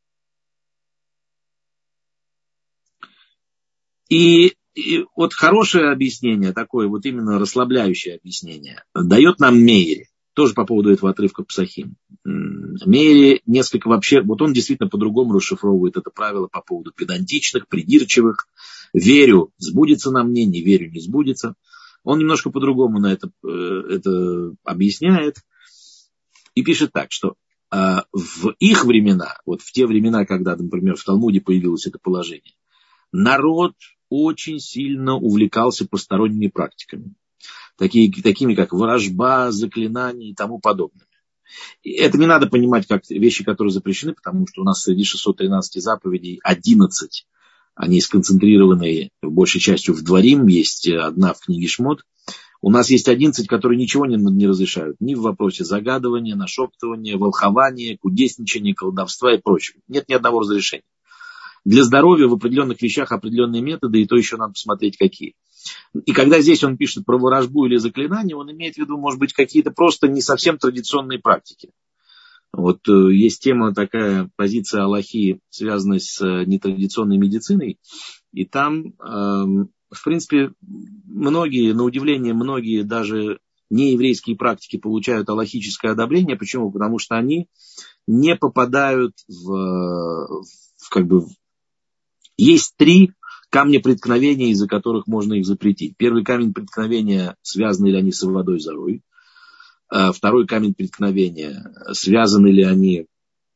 И, и вот хорошее объяснение, такое вот именно расслабляющее объяснение, дает нам Мейри, тоже по поводу этого отрывка Псахим. Мейри несколько вообще, вот он действительно по-другому расшифровывает это правило по поводу педантичных, придирчивых. Верю, сбудется на мне, не верю, не сбудется. Он немножко по-другому на это, это объясняет и пишет так, что э, в их времена, вот в те времена, когда, например, в Талмуде появилось это положение, народ очень сильно увлекался посторонними практиками, такие, такими как ворожба, заклинания и тому подобное. И это не надо понимать как вещи, которые запрещены, потому что у нас среди шестисот тринадцати заповедей одиннадцать, они сконцентрированы большей частью в Дворим, есть одна в книге Шмот. У нас есть одиннадцать, которые ничего не, не разрешают. Ни в вопросе загадывания, нашептывания, волхования, кудесничания, колдовства и прочего. Нет ни одного разрешения. Для здоровья в определенных вещах определенные методы, и то еще надо посмотреть, какие. И когда здесь он пишет про ворожбу или заклинание, он имеет в виду, может быть, какие-то просто не совсем традиционные практики. Вот э, есть тема такая, позиция Аллахи, связанная с э, нетрадиционной медициной. И там, э, в принципе, многие, на удивление, многие даже нееврейские практики получают аллахическое одобрение. Почему? Потому что они не попадают в, в как бы... Есть три камня преткновения, из-за которых можно их запретить. Первый камень преткновения, связаны ли они с водой зарой. Второй камень преткновения, связаны ли они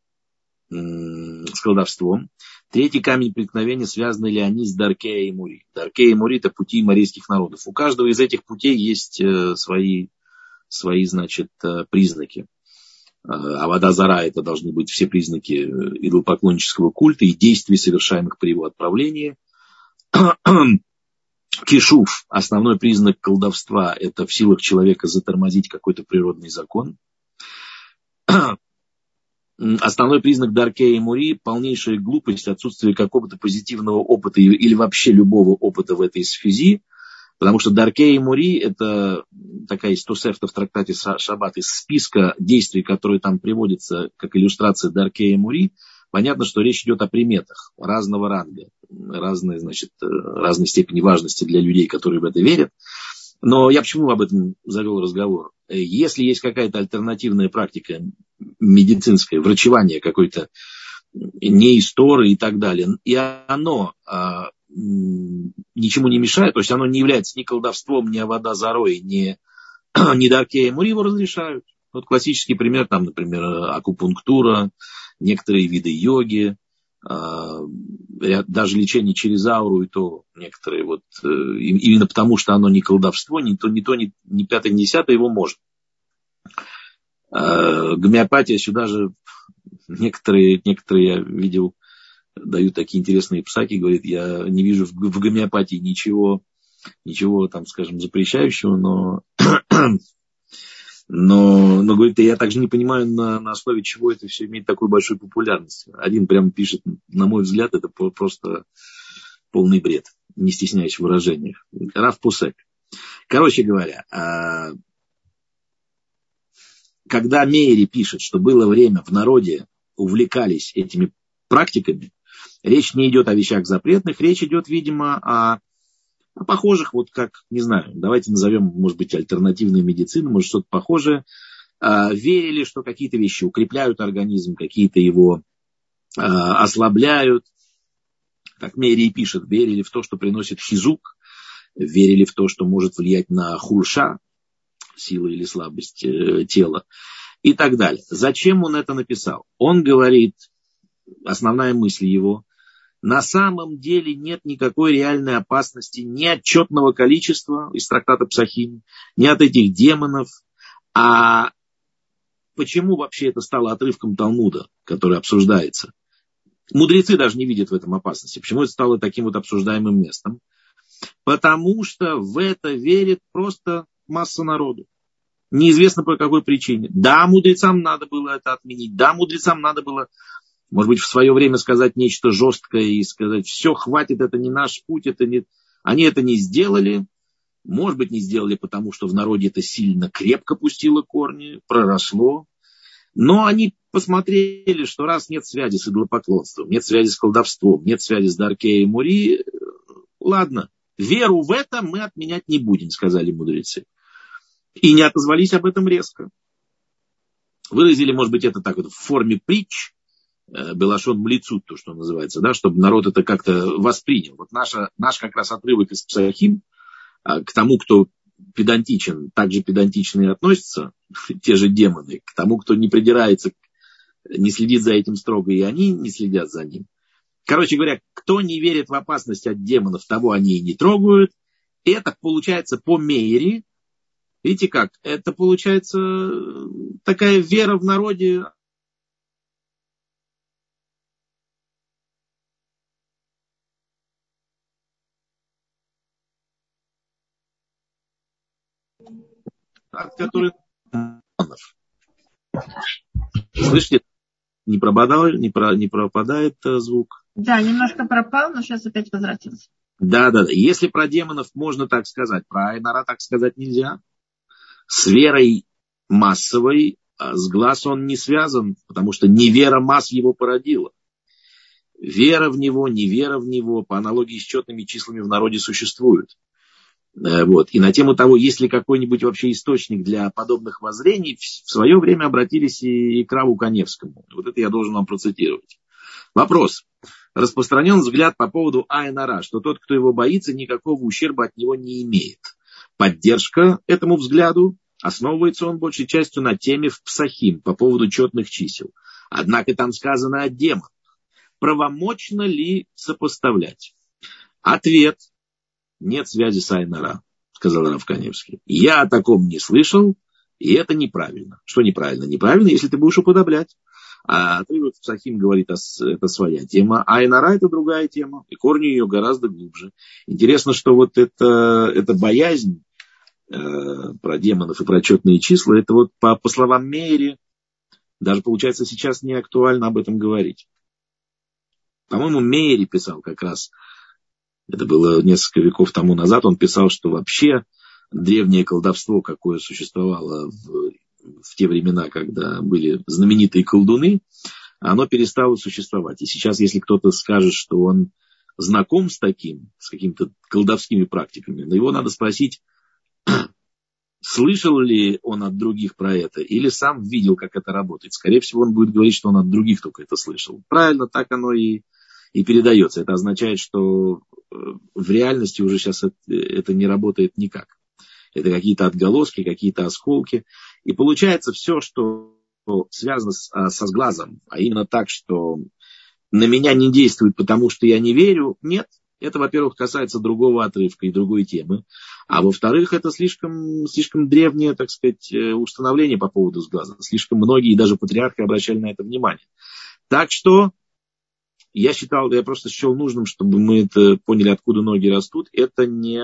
с колдовством. Третий камень преткновения, связаны ли они с Даркея и Мури. Даркея и Мури — это пути марийских народов. У каждого из этих путей есть свои, свои значит, признаки. А вода зара — это должны быть все признаки идолопоклоннического культа и действий, совершаемых при его отправлении. Кишуф, основной признак колдовства, это в силах человека затормозить какой-то природный закон. Основной признак Даркея и Мури — полнейшая глупость, отсутствие какого-то позитивного опыта или вообще любого опыта в этой сфизи. Потому что Даркея и Мури — это такая из Тосефта в трактате Шаббат, из списка действий, которые там приводятся как иллюстрация Даркея и Мури. Понятно, что речь идет о приметах разного ранга, разной, значит, разной степени важности для людей, которые в это верят. Но я почему об этом завел разговор? Если есть какая-то альтернативная практика медицинская, врачевание какой-то, не истории и так далее, и оно а, ничему не мешает, то есть оно не является ни колдовством, ни авода зарой, ни, ни Даркея Мури, его разрешают. Вот классический пример, там, например, акупунктура, некоторые виды йоги, даже лечение через ауру, и то некоторые вот, именно потому, что оно не колдовство, ни то, ни то, ни, ни пятое, ни десятое, его можно. Гомеопатия сюда же, некоторые, некоторые я видел, дают такие интересные псаки, говорит, я не вижу в, в гомеопатии ничего, ничего там, скажем, запрещающего, но... Но, но, говорит, я также не понимаю, на, на основе чего это все имеет такую большую популярность. Один прямо пишет, на мой взгляд, это просто полный бред, не стесняясь в выражениях. Рав Пусек. Короче говоря, когда Мейри пишет, что было время в народе, увлекались этими практиками, речь не идет о вещах запретных, речь идет, видимо, о... похожих, вот как, не знаю, давайте назовем, может быть, альтернативную медицину, может, что-то похожее. Верили, что какие-то вещи укрепляют организм, какие-то его ослабляют. Как Мейри пишет, верили в то, что приносит хизук, верили в то, что может влиять на хульша, силу или слабость э, тела, и так далее. Зачем он это написал? Он говорит, основная мысль его, на самом деле нет никакой реальной опасности ни от четного количества из трактата Псахим, ни от этих демонов. А почему вообще это стало отрывком Талмуда, который обсуждается? Мудрецы даже не видят в этом опасности. Почему это стало таким вот обсуждаемым местом? Потому что в это верит просто масса народу. Неизвестно по какой причине. Да, мудрецам надо было это отменить. Да, мудрецам надо было, может быть, в свое время сказать нечто жесткое и сказать, все, хватит, это не наш путь, это не... Они это не сделали. Может быть, не сделали, потому что в народе это сильно крепко пустило корни, проросло. Но они посмотрели, что раз нет связи с идолопоклонством, нет связи с колдовством, нет связи с Даркеей и Мури, ладно, веру в это мы отменять не будем, сказали мудрецы. И не отозвались об этом резко. Выразили, может быть, это так вот в форме притч, белашон млицут, то, что называется, да, чтобы народ это как-то воспринял. Вот наша, наш как раз отрывок из Псахим к тому, кто педантичен, также педантично и относятся, те же демоны, к тому, кто не придирается, не следит за этим строго, и они не следят за ним. Короче говоря, кто не верит в опасность от демонов, того они и не трогают. Это получается по мере. Видите как? Это получается такая вера в народе. От которой... Слышите? Не пропадает, не, про, не пропадает звук. Да, немножко пропал, но сейчас опять возвратился. Да, да, да. Если про демонов можно так сказать, про Айнара так сказать нельзя. С верой массовой, с глаз он не связан, потому что невера масс его породила. Вера в него, невера в него, по аналогии с четными числами в народе существует. Вот. И на тему того, есть ли какой-нибудь вообще источник для подобных воззрений, в свое время обратились и к Раву Каневскому. Вот это я должен вам процитировать. Вопрос. Распространен взгляд по поводу Айнара, что тот, кто его боится, никакого ущерба от него не имеет. Поддержка этому взгляду основывается он большей частью на теме в Псахим по поводу четных чисел. Однако там сказано о демонах. Правомочно ли сопоставлять? Ответ. Нет связи с Айнара, сказал Рав Каневский. Я о таком не слышал, и это неправильно. Что неправильно? Неправильно, если ты будешь уподоблять. А отрывок в Псахим говорит, это своя тема. А Айнара это другая тема, и корни ее гораздо глубже. Интересно, что вот это, эта боязнь э, про демонов и про четные числа, это вот по, по словам Мейри, даже получается сейчас не актуально об этом говорить. По-моему, Мейри писал как раз, это было несколько веков тому назад, он писал, что вообще древнее колдовство, какое существовало в, в те времена, когда были знаменитые колдуны, оно перестало существовать. И сейчас, если кто-то скажет, что он знаком с таким, с какими-то колдовскими практиками, но его надо спросить, слышал ли он от других про это, или сам видел, как это работает. Скорее всего, он будет говорить, что он от других только это слышал. Правильно, так оно и, и передается. Это означает, что в реальности уже сейчас это, это не работает никак. Это какие-то отголоски, какие-то осколки. И получается все, что связано с, со сглазом, а именно так, что на меня не действует, потому что я не верю, нет. Это, во-первых, касается другого отрывка и другой темы. А во-вторых, это слишком, слишком древнее, так сказать, установление по поводу сглаза. Слишком многие, даже патриархи, обращали на это внимание. Так что я считал, я просто счел нужным, чтобы мы это поняли, откуда ноги растут. Это не,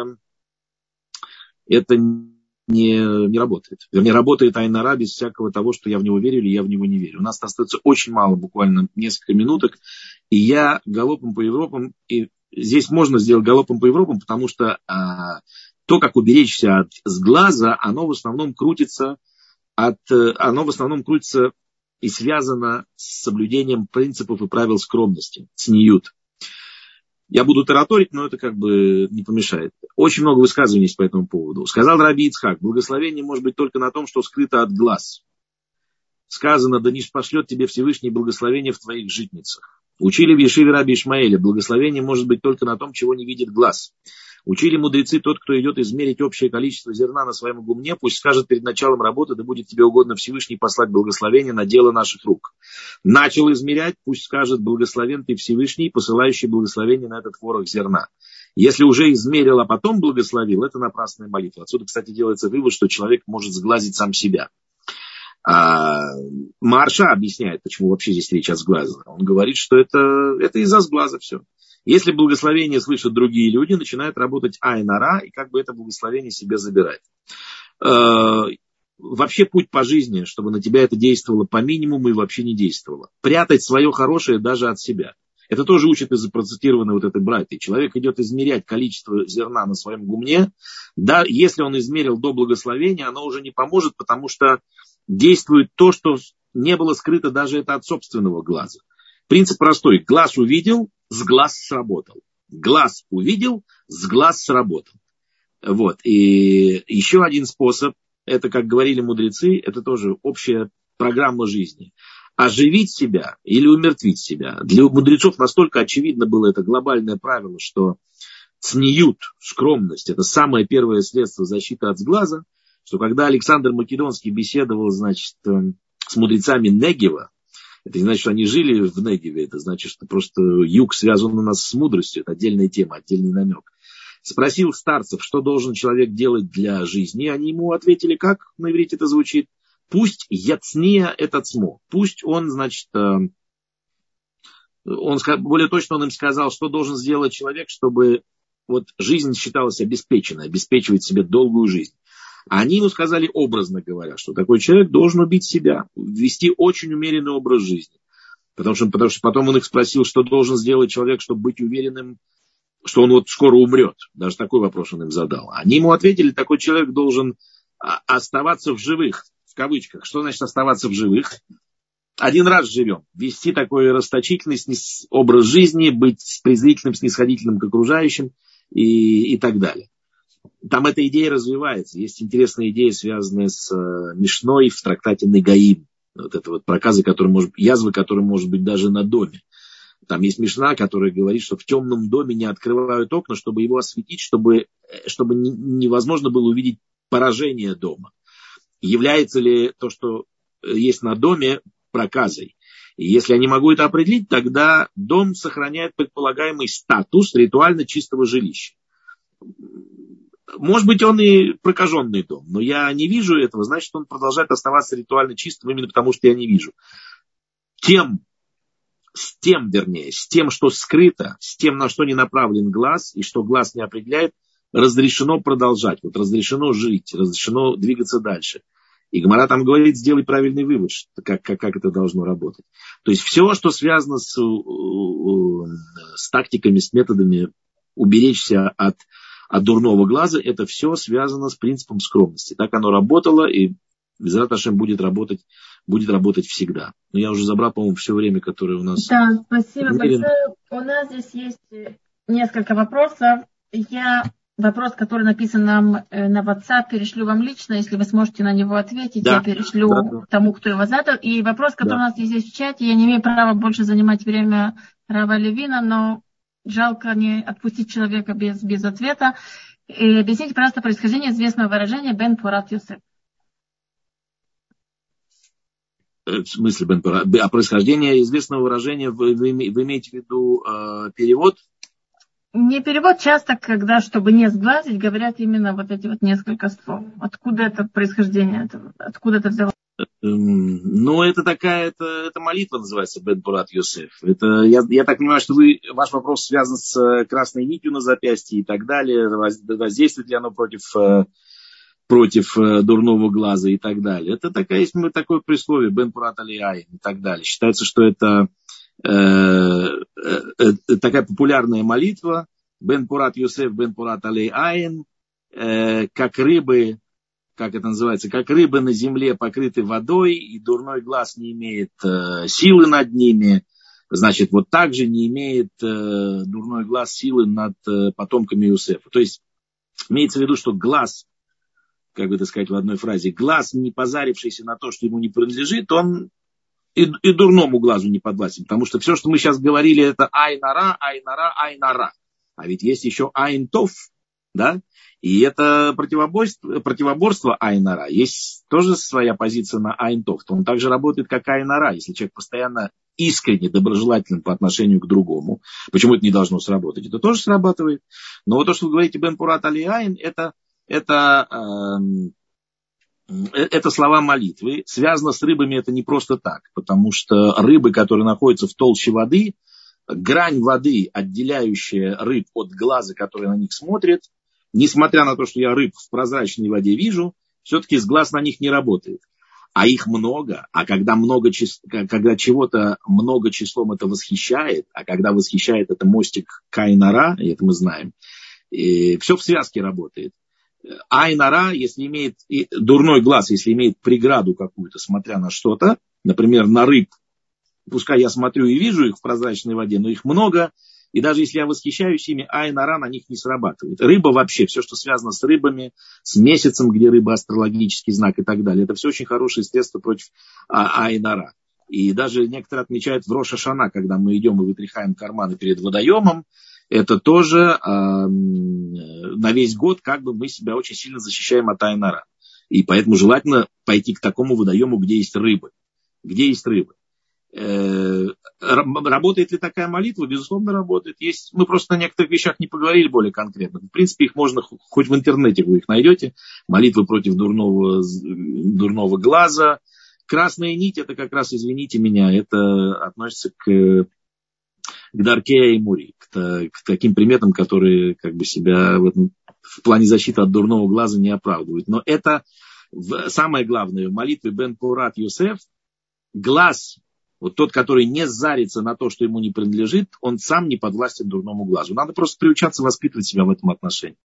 это не, не работает. Вернее, работает Айнара без всякого того, что я в него верю или я в него не верю. У нас остается очень мало, буквально несколько минуток. И я галопом по Европам, и здесь можно сделать галопом по Европам, потому что а, то, как уберечься от сглаза, оно в основном крутится от, оно в основном крутится и связано с соблюдением принципов и правил скромности, цниют. Я буду тараторить, но это как бы не помешает. Очень много высказываний есть по этому поводу. Сказал Раби Ицхак, благословение может быть только на том, что скрыто от глаз. Сказано, да не пошлет тебе Всевышний благословение в твоих житницах. Учили в Ешиве Раби Ишмаэля, благословение может быть только на том, чего не видит глаз. Учили мудрецы, тот, кто идет измерить общее количество зерна на своем гумне, пусть скажет перед началом работы, да будет тебе угодно Всевышний послать благословение на дело наших рук. Начал измерять, пусть скажет благословен ты Всевышний, посылающий благословение на этот ворох зерна. Если уже измерил, а потом благословил, это напрасная молитва. Отсюда, кстати, делается вывод, что человек может сглазить сам себя. А Марша объясняет, почему вообще здесь речь о сглазе. Он говорит, что это, это из-за сглаза все. Если благословение слышат другие люди, начинает работать айн-ара, и как бы это благословение себе забирает. Вообще путь по жизни, чтобы на тебя это действовало по минимуму и вообще не действовало. Прятать свое хорошее даже от себя. Это тоже учит из процитированной вот этой братьи. Человек идет измерять количество зерна на своем гумне. Да, если он измерил до благословения, оно уже не поможет, потому что действует то, что не было скрыто даже это от собственного глаза. Принцип простой. Глаз увидел, с глаз сработал. Глаз увидел, с глаз сработал. Вот. И еще один способ, это, как говорили мудрецы, это тоже общая программа жизни. Оживить себя или умертвить себя. Для мудрецов настолько очевидно было это глобальное правило, что цниют, скромность, это самое первое средство защиты от сглаза, что когда Александр Македонский беседовал, значит, с мудрецами Негева, это не значит, что они жили в Негеве, это значит, что просто юг связан у нас с мудростью, это отдельная тема, отдельный намек. Спросил старцев, что должен человек делать для жизни, они ему ответили, как на иврите это звучит, пусть яцния это цмо, пусть он, значит, он, более точно он им сказал, что должен сделать человек, чтобы вот жизнь считалась обеспеченной, обеспечивать себе долгую жизнь. А они ему сказали, образно говоря, что такой человек должен убить себя, вести очень умеренный образ жизни. Потому что, потому что потом он их спросил, что должен сделать человек, чтобы быть уверенным, что он вот скоро умрет. Даже такой вопрос он им задал. Они ему ответили, такой человек должен оставаться в живых, в кавычках. Что значит оставаться в живых? Один раз живем. Вести такой расточительный образ жизни, быть презрительным, снисходительным к окружающим и, и так далее. Там эта идея развивается. Есть интересная идея, связанная с э, Мишной в трактате Негаим. Вот это вот проказы, которые может, язвы, которые может быть даже на доме. Там есть Мишна, которая говорит, что в темном доме не открывают окна, чтобы его осветить, чтобы, чтобы не, невозможно было увидеть поражение дома. Является ли то, что есть на доме, проказой? И если я не могу это определить, тогда дом сохраняет предполагаемый статус ритуально чистого жилища. Может быть, он и прокаженный дом, но я не вижу этого, значит, он продолжает оставаться ритуально чистым именно потому, что я не вижу. Тем, с тем, вернее, с тем, что скрыто, с тем, на что не направлен глаз, и что глаз не определяет, разрешено продолжать, вот разрешено жить, разрешено двигаться дальше. И Гемара там говорит, сделай правильный вывод, как, как, как это должно работать. То есть все, что связано с, с тактиками, с методами уберечься от от дурного глаза, это все связано с принципом скромности. Так оно работало, и Безрат Ашем будет работать, будет работать всегда. Но я уже забрал, по-моему, все время, которое у нас... Да, спасибо большое. У нас здесь есть несколько вопросов. Я вопрос, который написан нам на WhatsApp, перешлю вам лично, если вы сможете на него ответить. Да. Я перешлю да, да. тому, кто его задал. И вопрос, который да. у нас здесь в чате, я не имею права больше занимать время Рава Левина, но жалко не отпустить человека без, без ответа. И объясните, пожалуйста, происхождение известного выражения «Бен Порат Йосеф». В смысле Бен Порат? А происхождение известного выражения, вы, вы, вы имеете в виду э, перевод? Не перевод. Часто, когда, чтобы не сглазить, говорят именно вот эти вот несколько слов. Откуда это происхождение? Откуда это взялось? Ну, это такая, это, это молитва называется Бен Порат Йосеф. Это, я, я так понимаю, что вы, ваш вопрос связан с красной нитью на запястье и так далее. Воздействует ли оно против, против дурного глаза и так далее. Это такая, есть такое присловие Бен Порат Алей Айн и так далее. Считается, что это э, э, такая популярная молитва Бен Порат Йосеф, Бен Порат Алей Айн, э, как рыбы, как это называется, как рыбы на земле покрыты водой, и дурной глаз не имеет э, силы над ними, значит, вот так же не имеет э, дурной глаз силы над э, потомками Иосифа. То есть, имеется в виду, что глаз, как бы это сказать в одной фразе, глаз, не позарившийся на то, что ему не принадлежит, он и, и дурному глазу не подвластен. Потому что все, что мы сейчас говорили, это айн-ара, айн-ара, айн-ара. А ведь есть еще айн-тов, да? И это противоборство, противоборство айн-ара. Есть тоже своя позиция на айн-тов. Он также работает как айн-ара. Если человек постоянно искренне доброжелателен по отношению к другому, почему это не должно сработать? Это тоже срабатывает. Но вот то, что вы говорите бен пурат али айн, это, это, э, это слова молитвы. Связано с рыбами это не просто так. Потому что рыбы, которые находятся в толще воды, грань воды, отделяющая рыб от глаза, который на них смотрит, несмотря на то, что я рыб в прозрачной воде вижу, все-таки с глаз на них не работает. А их много, а когда, много, когда чего-то много числом это восхищает, а когда восхищает это мостик к айн-ара, и это мы знаем, и все в связке работает. Айн-ара, если имеет дурной глаз, если имеет преграду какую-то, смотря на что-то, например, на рыб, пускай я смотрю и вижу их в прозрачной воде, но их много, и даже если я восхищаюсь ими, айн-ара на них не срабатывает. Рыба вообще, все, что связано с рыбами, с месяцем, где рыба астрологический знак и так далее, это все очень хорошие средства против айн-ара. И даже некоторые отмечают в Рош ха-Шана, когда мы идем и вытряхаем карманы перед водоемом, это тоже э, на весь год как бы мы себя очень сильно защищаем от айн-ара. И поэтому желательно пойти к такому водоему, где есть рыбы. Где есть рыбы. Работает ли такая молитва? Безусловно, работает. Есть, мы просто на некоторых вещах не поговорили более конкретно. В принципе, их можно, хоть в интернете вы их найдете. Молитвы против дурного, дурного глаза. Красная нить, это как раз, извините меня, это относится к, к Даркея и Мури, к, к таким приметам, которые как бы себя в, этом, в плане защиты от дурного глаза не оправдывают. Но это самое главное в молитве бен пурат Йосеф. Глаз, вот тот, который не зарится на то, что ему не принадлежит, он сам не подвластен дурному глазу. Надо просто приучаться воспитывать себя в этом отношении.